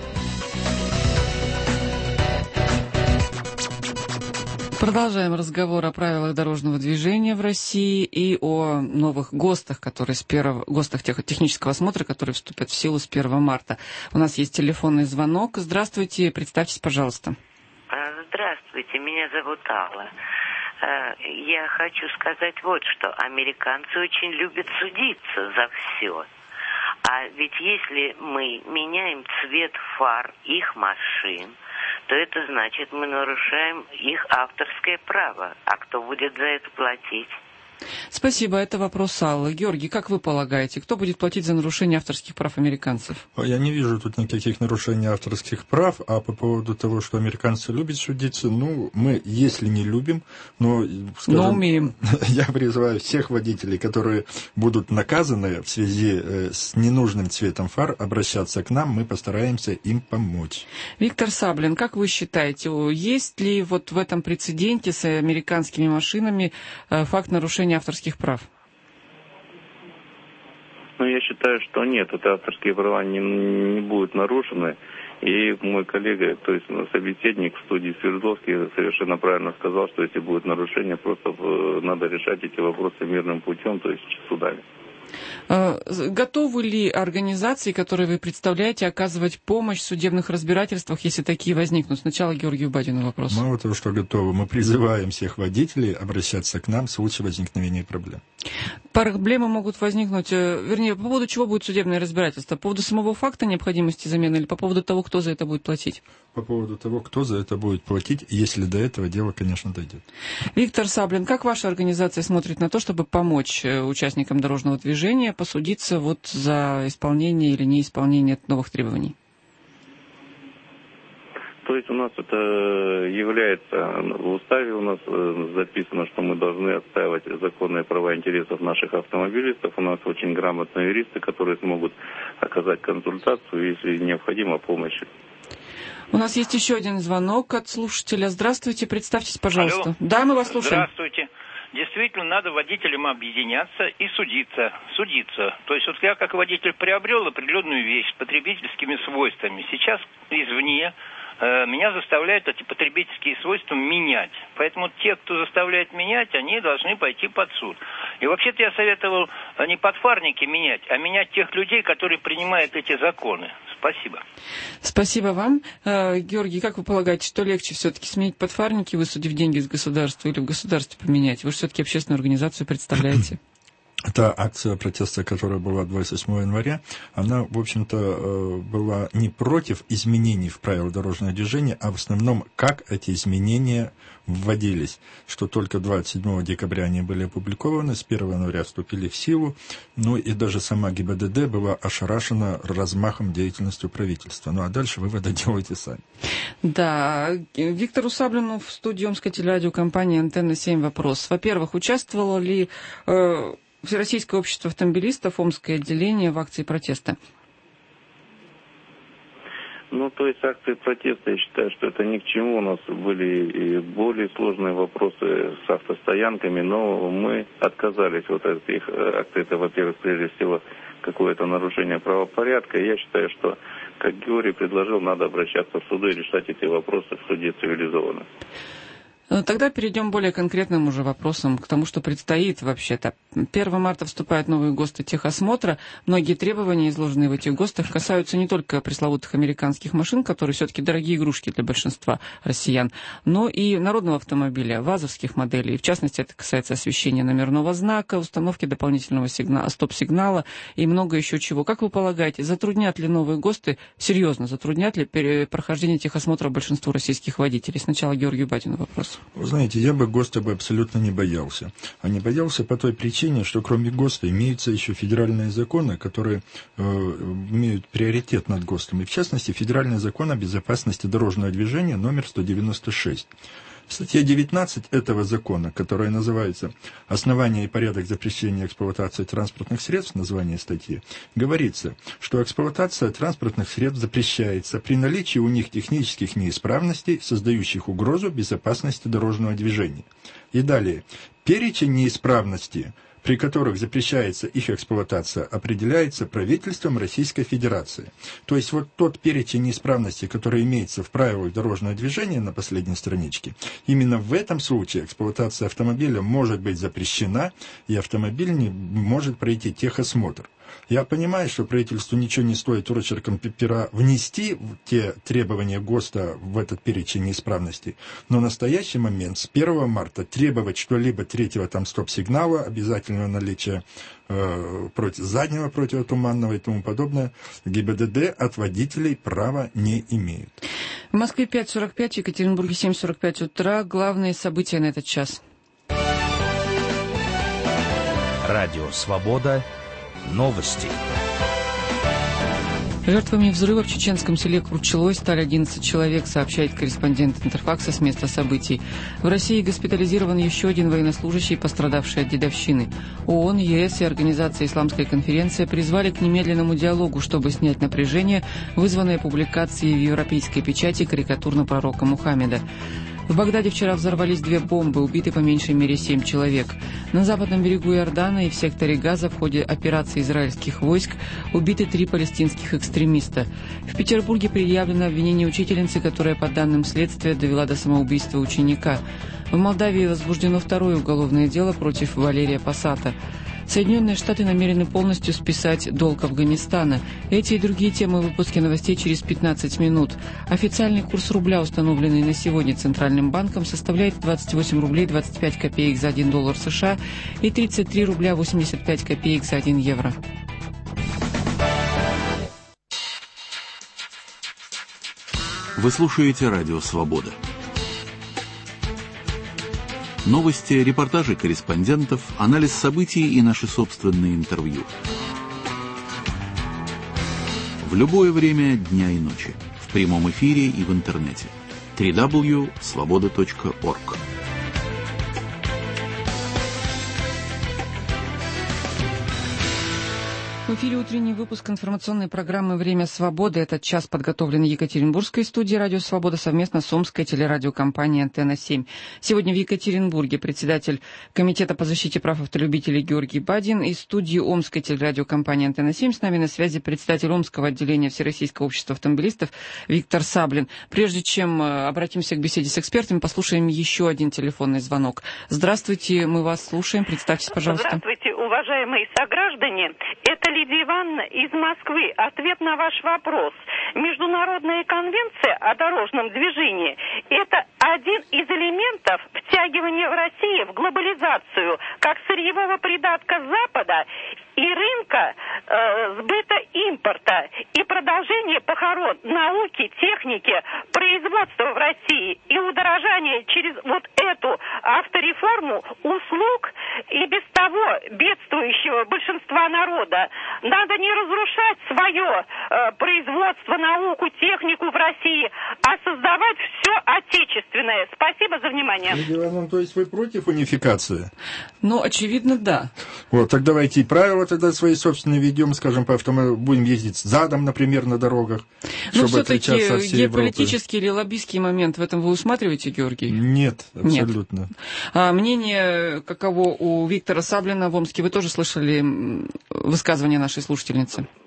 Продолжаем разговор о правилах дорожного движения в России и о новых ГОСТах, которые с первого, ГОСТах тех, технического осмотра, которые вступят в силу с первого марта. У нас есть телефонный звонок. Здравствуйте, представьтесь, пожалуйста. Здравствуйте, меня зовут Алла. Я хочу сказать вот что. Американцы очень любят судиться за все. А ведь если мы меняем цвет фар их машин, то это значит, мы нарушаем их авторское право. А кто будет за это платить? Спасибо, это вопрос Аллы. Георгий, как вы полагаете, кто будет платить за нарушение авторских прав американцев? Я не вижу тут никаких нарушений авторских прав, а по поводу того, что американцы любят судиться, ну, мы, если не любим, но, скажем, но умеем. Я призываю всех водителей, которые будут наказаны в связи с ненужным цветом фар, обращаться к нам, мы постараемся им помочь. Виктор Саблин, как вы считаете, есть ли вот в этом прецеденте с американскими машинами факт нарушения авторских прав? Ну, я считаю, что нет, это авторские права не, не будут нарушены. И мой коллега, то есть собеседник в студии Свердловский совершенно правильно сказал, что если будет нарушение, просто надо решать эти вопросы мирным путем, то есть судами. Готовы ли организации, которые вы представляете, оказывать помощь в судебных разбирательствах, если такие возникнут? Сначала Георгию Бадину вопрос. Мало того, что готовы, мы призываем всех водителей обращаться к нам в случае возникновения проблем. Проблемы могут возникнуть, вернее, по поводу чего будет судебное разбирательство? По поводу самого факта необходимости замены или по поводу того, кто за это будет платить? По поводу того, кто за это будет платить, если до этого дело, конечно, дойдет. Виктор Саблин, как ваша организация смотрит на то, чтобы помочь участникам дорожного движения посудиться вот за исполнение или неисполнение новых требований? То есть у нас это является, в уставе у нас записано, что мы должны отстаивать законные права интересов наших автомобилистов. У нас очень грамотные юристы, которые смогут оказать консультацию, если необходима помощь. У нас есть еще один звонок от слушателя. Здравствуйте, представьтесь, пожалуйста. Алло. Да, мы вас слушаем. Здравствуйте. Действительно, надо водителям объединяться и судиться. Судиться. То есть вот я как водитель приобрел определенную вещь с потребительскими свойствами. Сейчас извне э, меня заставляют эти потребительские свойства менять. Поэтому те, кто заставляет менять, они должны пойти под суд. И вообще-то я советовал не подфарники менять, а менять тех людей, которые принимают эти законы. Спасибо. Спасибо вам. Георгий, как вы полагаете, что легче все-таки сменить подфарники, высудив деньги из государства, или в государстве поменять? Вы же все-таки общественную организацию представляете. Та акция протеста, которая была двадцать восьмого января, она, в общем-то, была не против изменений в правилах дорожного движения, а в основном, как эти изменения вводились, что только двадцать седьмого декабря они были опубликованы, с первого января вступили в силу, ну и даже сама ГИБДД была ошарашена размахом деятельностью правительства. Ну а дальше выводы делайте сами. Да, Виктору Саблину в студии Омской телерадиокомпании «Антенна семь» вопрос. Во-первых, участвовало ли э, Всероссийское общество автомобилистов, Омское отделение в акции протеста? Ну, то есть акции протеста, я считаю, что это ни к чему. У нас были и более сложные вопросы с автостоянками, но мы отказались вот от их акций. Это, во-первых, прежде всего, какое-то нарушение правопорядка. И я считаю, что, как Георгий предложил, надо обращаться в суды и решать эти вопросы в суде цивилизованно. Тогда перейдем к более конкретным уже вопросам, к тому, что предстоит вообще-то. первого марта вступают новые ГОСТы техосмотра. Многие требования, изложенные в этих ГОСТах, касаются не только пресловутых американских машин, которые все-таки дорогие игрушки для большинства россиян, но и народного автомобиля, вазовских моделей. В частности, это касается освещения номерного знака, установки дополнительного сигнала, стоп-сигнала и много еще чего. Как вы полагаете, затруднят ли новые ГОСТы, серьезно, затруднят ли прохождение техосмотра большинству российских водителей? Сначала Георгию Бадину вопрос. Вы знаете, я бы ГОСТа бы абсолютно не боялся. А не боялся по той причине, что кроме ГОСТа имеются еще федеральные законы, которые э, имеют приоритет над ГОСТом. И в частности, федеральный закон о безопасности дорожного движения номер сто девяносто шесть. Статья девятнадцать этого закона, которая называется «Основания и порядок запрещения эксплуатации транспортных средств», название статьи, говорится, что эксплуатация транспортных средств запрещается при наличии у них технических неисправностей, создающих угрозу безопасности дорожного движения. И далее, перечень неисправностей, при которых запрещается их эксплуатация, определяется правительством Российской Федерации. То есть вот тот перечень неисправностей, который имеется в правилах дорожного движения на последней страничке, именно в этом случае эксплуатация автомобиля может быть запрещена, и автомобиль не может пройти техосмотр. Я понимаю, что правительству ничего не стоит росчерком пера внести те требования ГОСТа в этот перечень неисправностей, но в настоящий момент с первого марта требовать что-либо третьего там стоп-сигнала, обязательного наличия э, против, заднего противотуманного и тому подобное, ГИБДД от водителей права не имеют. В Москве пять сорок пять, в Екатеринбурге семь сорок пять утра. Главные события на этот час. Радио «Свобода». Новости. Жертвами взрыва в чеченском селе Кручелой стали одиннадцать человек, сообщает корреспондент Интерфакса с места событий. В России госпитализирован еще один военнослужащий, пострадавший от дедовщины. ООН, ЕС и Организация «Исламская конференция» призвали к немедленному диалогу, чтобы снять напряжение, вызванное публикацией в европейской печати карикатур на пророка Мухаммеда. В Багдаде вчера взорвались две бомбы, убиты по меньшей мере семь человек. На западном берегу Иордана и в секторе Газа в ходе операции израильских войск убиты три палестинских экстремиста. В Петербурге предъявлено обвинение учительницы, которая, по данным следствия, довела до самоубийства ученика. В Молдавии возбуждено второе уголовное дело против Валерия Посата. Соединенные Штаты намерены полностью списать долг Афганистана. Эти и другие темы в выпуске новостей через пятнадцать минут. Официальный курс рубля, установленный на сегодня Центральным банком, составляет двадцать восемь рублей двадцать пять копеек за один доллар США и тридцать три рубля восемьдесят пять копеек за один евро. Вы слушаете Радио Свобода. Новости, репортажи корреспондентов, анализ событий и наши собственные интервью. В любое время дня и ночи. В прямом эфире и в интернете. дабл ю дабл ю дабл ю точка свобода точка орг. В эфире утренний выпуск информационной программы «Время свободы». Этот час подготовлен Екатеринбургской студией «Радио Свобода» совместно с Омской телерадиокомпанией «Антенна семь». Сегодня в Екатеринбурге председатель Комитета по защите прав автолюбителей Георгий Бадин. Из студии Омской телерадиокомпании «Антенна семь» с нами на связи председатель Омского отделения Всероссийского общества автомобилистов Виктор Саблин. Прежде чем обратимся к беседе с экспертами, послушаем еще один телефонный звонок. Здравствуйте, мы вас слушаем. Представьтесь, пожалуйста. Здравствуйте, уважаемые сограждане. Это Лидия Ивановна из Москвы. Ответ на ваш вопрос. Международная конвенция о дорожном движении – это один из элементов втягивания в России в глобализацию как сырьевого придатка Запада и рынка э, сбыта импорта и продолжение похорон науки, техники, производства в России и удорожание через вот эту автореформу услуг и без того бедствующего большинства народа. Надо не разрушать свое э, производство, науку, технику в России, а создавать все отечественное. Спасибо за внимание. Ну, то есть вы против унификации? Ну, очевидно, да. Вот, так давайте и правила тогда свои собственные ведем, скажем, по автомобилю, будем ездить задом, например, на дорогах, ну, чтобы отличаться от всей Европы. Геополитический или лоббистский момент в этом вы усматриваете, Георгий? Нет, абсолютно. Нет. А мнение каково у Виктора Саблина в Омске? Вы тоже слышали высказывание нашей слушательницы?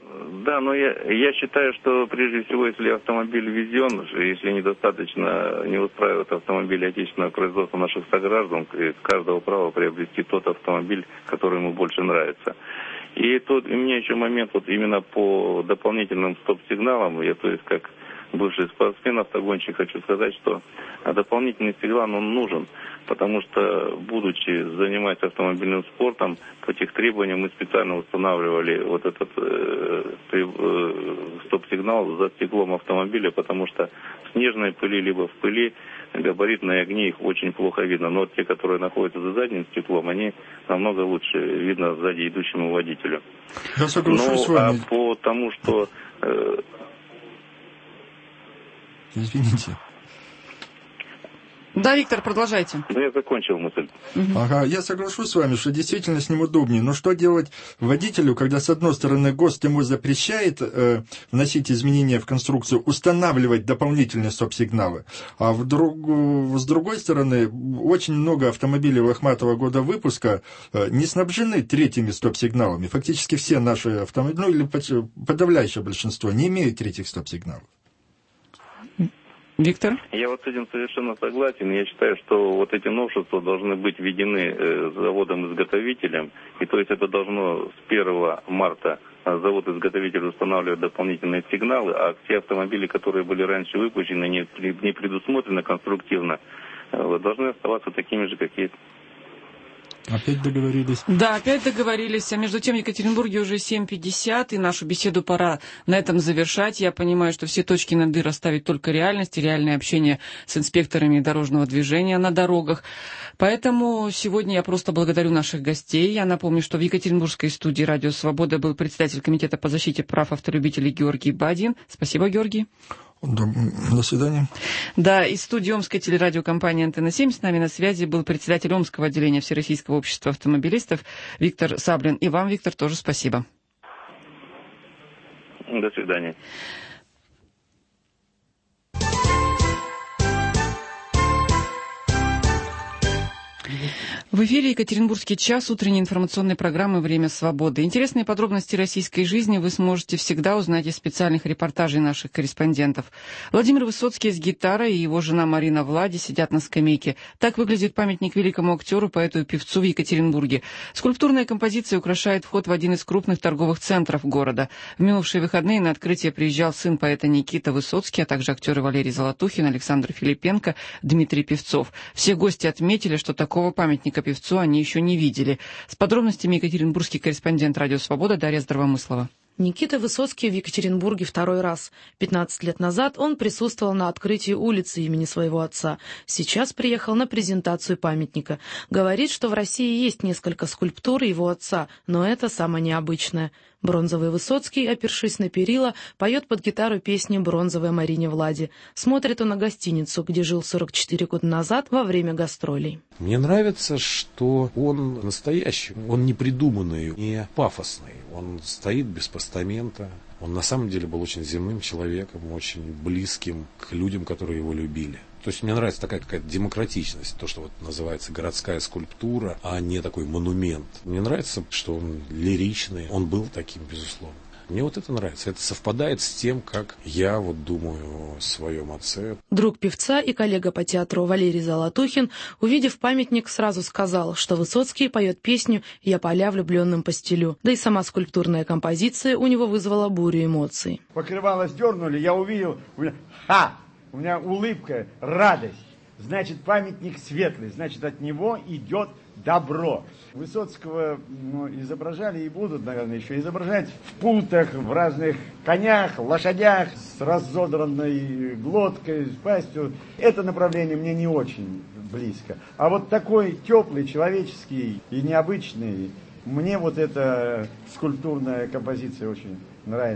Да, но я, я считаю, что прежде всего, если автомобиль везен, если недостаточно не устраивает автомобиль отечественного производства наших сограждан, каждого права приобрести тот автомобиль, который ему больше нравится. И тут у меня еще момент вот именно по дополнительным стоп-сигналам, я то есть как бывший спортсмен, автогонщик, хочу сказать, что дополнительный сигнал, он нужен, потому что, будучи занимаясь автомобильным спортом, по тех требованиям мы специально устанавливали вот этот э, э, стоп-сигнал за стеклом автомобиля, потому что в снежной пыли либо в пыли габаритные огни, их очень плохо видно. Но те, которые находятся за задним стеклом, они намного лучше видно сзади идущему водителю. Я соглашусь Но, с вами. А по тому, что... Э, Извините. Да, Виктор, продолжайте. Ну, я закончил мысль. Угу. Ага, я соглашусь с вами, что действительно с ним удобнее. Но что делать водителю, когда, с одной стороны, ГОСТ ему запрещает э, вносить изменения в конструкцию, устанавливать дополнительные стоп-сигналы, а в друг, с другой стороны, очень много автомобилей восьмого года выпуска э, не снабжены третьими стоп-сигналами. Фактически все наши автомобили, ну или подавляющее большинство, не имеют третьих стоп-сигналов. Виктор? Я вот с этим совершенно согласен. Я считаю, что вот эти новшества должны быть введены э, заводом-изготовителем. И то есть это должно с первого марта завод-изготовитель устанавливать дополнительные сигналы, а те автомобили, которые были раньше выпущены, не, не предусмотрены конструктивно, э, должны оставаться такими же, как есть. Опять договорились. Да, опять договорились. А между тем в Екатеринбурге уже семь пятьдесят, и нашу беседу пора на этом завершать. Я понимаю, что все точки над «и» расставить только реальность, и реальное общение с инспекторами дорожного движения на дорогах. Поэтому сегодня я просто благодарю наших гостей. Я напомню, что в Екатеринбургской студии «Радио Свобода» был председатель Комитета по защите прав автолюбителей Георгий Бадин. Спасибо, Георгий. До, до свидания. Да, из студии Омской телерадиокомпании «Антенна семь» с нами на связи был председатель Омского отделения Всероссийского общества автомобилистов Виктор Саблин. И вам, Виктор, тоже спасибо. До свидания. В эфире Екатеринбургский час утренней информационной программы «Время свободы». Интересные подробности российской жизни вы сможете всегда узнать из специальных репортажей наших корреспондентов. Владимир Высоцкий с гитарой и его жена Марина Влади сидят на скамейке. Так выглядит памятник великому актеру, поэту и певцу в Екатеринбурге. Скульптурная композиция украшает вход в один из крупных торговых центров города. В минувшие выходные на открытие приезжал сын поэта Никита Высоцкий, а также актеры Валерий Золотухин, Александр Филипенко, Дмитрий Певцов. Все гости отметили, что такого памятника певцу они еще не видели. С подробностями екатеринбургский корреспондент «Радио Свобода» Дарья Здравомыслова. Никита Высоцкий в Екатеринбурге второй раз. пятнадцать лет назад он присутствовал на открытии улицы имени своего отца. Сейчас приехал на презентацию памятника. Говорит, что в России есть несколько скульптур его отца, но это самое необычное. Бронзовый Высоцкий, опершись на перила, поет под гитару песни «Бронзовая Марине Влади». Смотрит он на гостиницу, где жил сорок четыре года назад во время гастролей. Мне нравится, что он настоящий, он не придуманный, не пафосный. Он стоит без постамента. Он на самом деле был очень земным человеком, очень близким к людям, которые его любили. То есть мне нравится такая какая-то демократичность, то, что вот называется городская скульптура, а не такой монумент. Мне нравится, что он лиричный, он был таким, безусловно. Мне вот это нравится. Это совпадает с тем, как я вот думаю о своем отце. Друг певца и коллега по театру Валерий Золотухин, увидев памятник, сразу сказал, что Высоцкий поет песню «Я поля влюбленным постелю». Да и сама скульптурная композиция у него вызвала бурю эмоций. Покрывало сдернули, я увидел, ха! У меня улыбка, радость. Значит, памятник светлый, значит, от него идет добро. Высоцкого ну, изображали и будут, наверное, еще изображать в путах, в разных конях, лошадях, с разодранной глоткой, с пастью. Это направление мне не очень близко. А вот такой теплый, человеческий и необычный, мне вот эта скульптурная композиция очень нравится.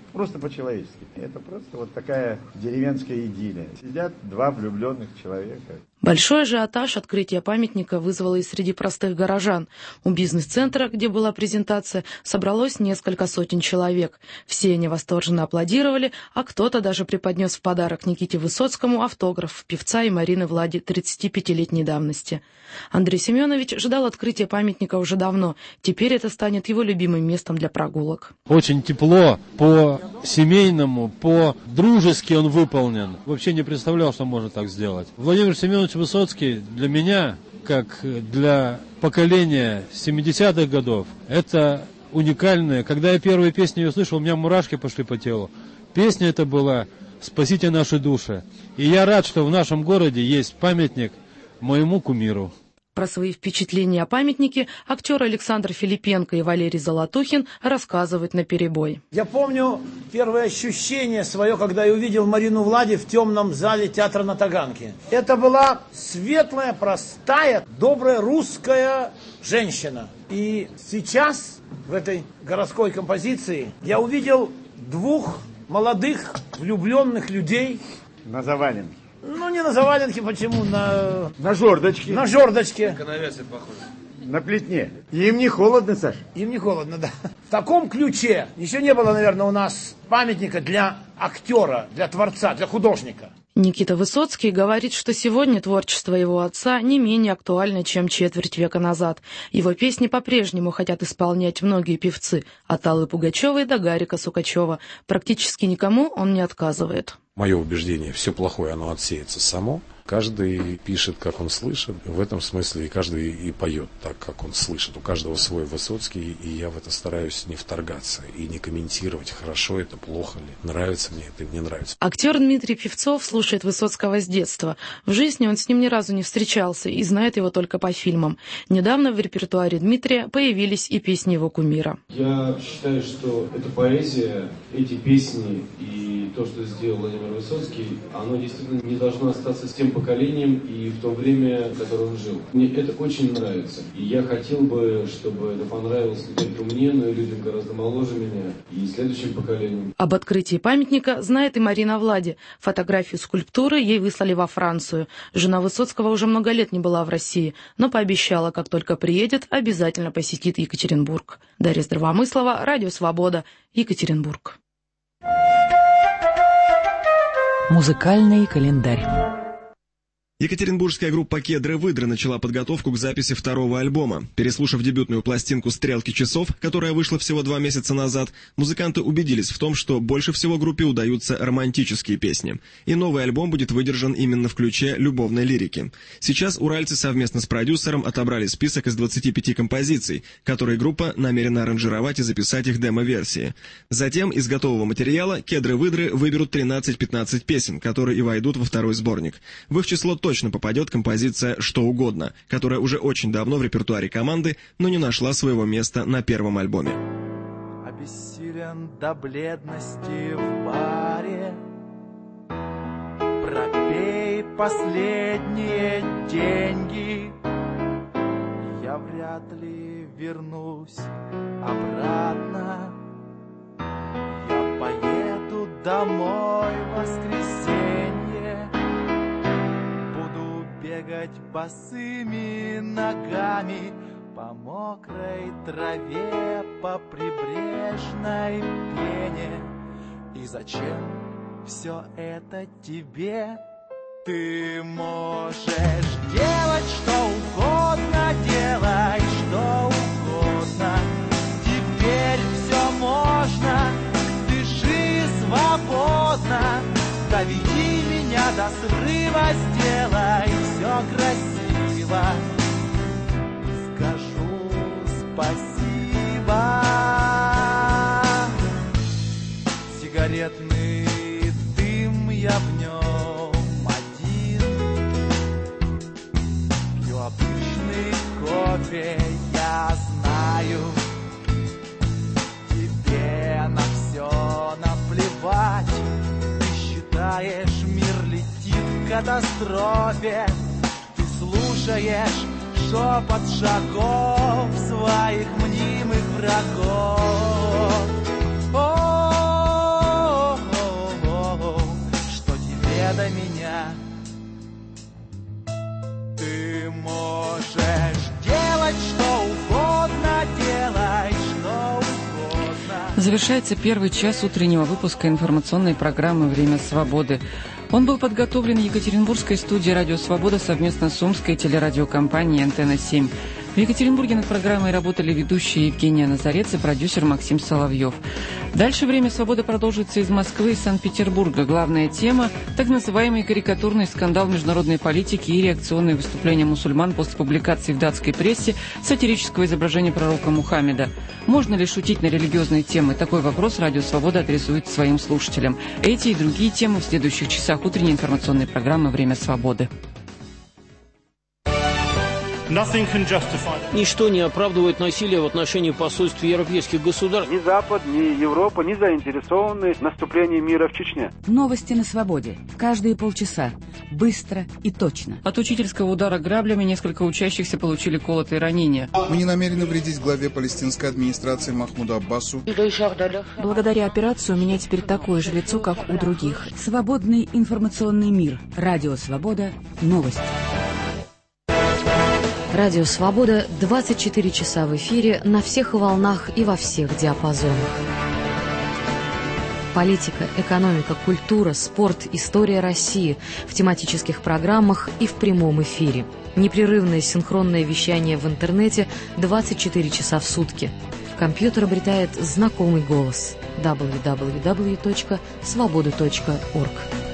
просто по-человечески. Это просто вот такая деревенская идиллия. Сидят два влюбленных человека. Большой ажиотаж открытия памятника вызвало и среди простых горожан. У бизнес-центра, где была презентация, собралось несколько сотен человек. Все они восторженно аплодировали, а кто-то даже преподнес в подарок Никите Высоцкому автограф певца и Марины Влади тридцатипятилетней давности. Андрей Семенович ждал открытия памятника уже давно. Теперь это станет его любимым местом для прогулок. Очень тепло, по-семейному, по-дружески он выполнен. Вообще не представлял, что можно так сделать. Владимир Семенович Высоцкий для меня, как для поколения семидесятых годов, это уникальное. Когда я первые песни ее слышал, у меня мурашки пошли по телу. Песня эта была «Спасите наши души». И я рад, что в нашем городе есть памятник моему кумиру. Про свои впечатления о памятнике актер Александр Филипенко и Валерий Золотухин рассказывают наперебой. Я помню первое ощущение свое, когда я увидел Марину Влади в темном зале театра на Таганке. Это была светлая, простая, добрая русская женщина. И сейчас в этой городской композиции я увидел двух молодых влюбленных людей. На заваленке. Ну, не на заваленке, почему? На... На жердочке. На жердочке. На навесе похоже. На плетне. И им не холодно, Саш? Им не холодно, да. В таком ключе еще не было, наверное, у нас памятника для актера, для творца, для художника. Никита Высоцкий говорит, что сегодня творчество его отца не менее актуально, чем четверть века назад. Его песни по-прежнему хотят исполнять многие певцы, от Аллы Пугачевой до Гарика Сукачева. Практически никому он не отказывает. Мое убеждение, все плохое, оно отсеется само. Каждый пишет, как он слышит. В этом смысле и каждый и поет так, как он слышит. У каждого свой Высоцкий, и я в это стараюсь не вторгаться и не комментировать, хорошо это, плохо ли, нравится мне это, не нравится. Актер Дмитрий Певцов слушает Высоцкого с детства. В жизни он с ним ни разу не встречался и знает его только по фильмам. Недавно в репертуаре Дмитрия появились и песни его кумира. Я считаю, что эта поэзия, эти песни и то, что сделал Владимир Высоцкий, оно действительно не должно остаться с тем поколением и в то время, в котором он жил. Мне это очень нравится. И я хотел бы, чтобы это понравилось не только мне, но и людям гораздо моложе меня и следующим поколениям. Об открытии памятника знает и Марина Влади. Фотографию скульптуры ей выслали во Францию. Жена Высоцкого уже много лет не была в России, но пообещала, как только приедет, обязательно посетит Екатеринбург. Дарья Здравомыслова, Радио Свобода, Екатеринбург. Музыкальный календарь. Екатеринбургская группа «Кедры-выдры» начала подготовку к записи второго альбома. Переслушав дебютную пластинку «Стрелки часов», которая вышла всего два месяца назад, музыканты убедились в том, что больше всего группе удаются романтические песни. И новый альбом будет выдержан именно в ключе любовной лирики. Сейчас уральцы совместно с продюсером отобрали список из двадцати пяти композиций, которые группа намерена аранжировать и записать их демо-версии. Затем из готового материала «Кедры-выдры» выберут тринадцать-пятнадцать песен, которые и войдут во второй сборник. В их число точно попадет композиция «Что угодно», которая уже очень давно в репертуаре команды, но не нашла своего места на первом альбоме. Обессилен до бледности в баре, пропей последние деньги, я вряд ли вернусь обратно, я поеду домой в воскресенье, бегать босыми ногами по мокрой траве, по прибрежной пене. И зачем все это тебе? Ты можешь делать что угодно, делай что угодно. Теперь все можно, дыши свободно. Доведи меня до срыва, сделай все красиво. Скажу спасибо. Сигаретный дым, я в нем один. Пью обычный кофе, я знаю. Тебе на все наплевать. Мир летит к катастрофе. Ты слушаешь шепот шагов своих мнимых врагов. О, Завершается первый час утреннего выпуска информационной программы «Время свободы». Он был подготовлен Екатеринбургской студией «Радио Свобода» совместно с Омской телерадиокомпанией «Антенна семь». В Екатеринбурге над программой работали ведущие Евгения Назарец и продюсер Максим Соловьев. Дальше «Время свободы» продолжится из Москвы и Санкт-Петербурга. Главная тема – так называемый карикатурный скандал международной политики и реакционные выступления мусульман после публикации в датской прессе сатирического изображения пророка Мухаммеда. Можно ли шутить на религиозные темы? Такой вопрос «Радио Свобода» адресует своим слушателям. Эти и другие темы в следующих часах утренней информационной программы «Время свободы». Ничто не оправдывает насилие в отношении посольств европейских государств. Ни Запад, ни Европа не заинтересованы в наступлении мира в Чечне. Новости на свободе. Каждые полчаса. Быстро и точно. От учительского удара граблями несколько учащихся получили колотые ранения. Мы не намерены вредить главе палестинской администрации Махмуду Аббасу. Благодаря операции у меня теперь такое же лицо, как у других. Свободный информационный мир. Радио Свобода. Новости. Радио «Свобода» двадцать четыре часа в эфире на всех волнах и во всех диапазонах. Политика, экономика, культура, спорт, история России в тематических программах и в прямом эфире. Непрерывное синхронное вещание в интернете двадцать четыре часа в сутки. Компьютер обретает знакомый голос. дабл ю дабл ю дабл ю точка свобода точка орг.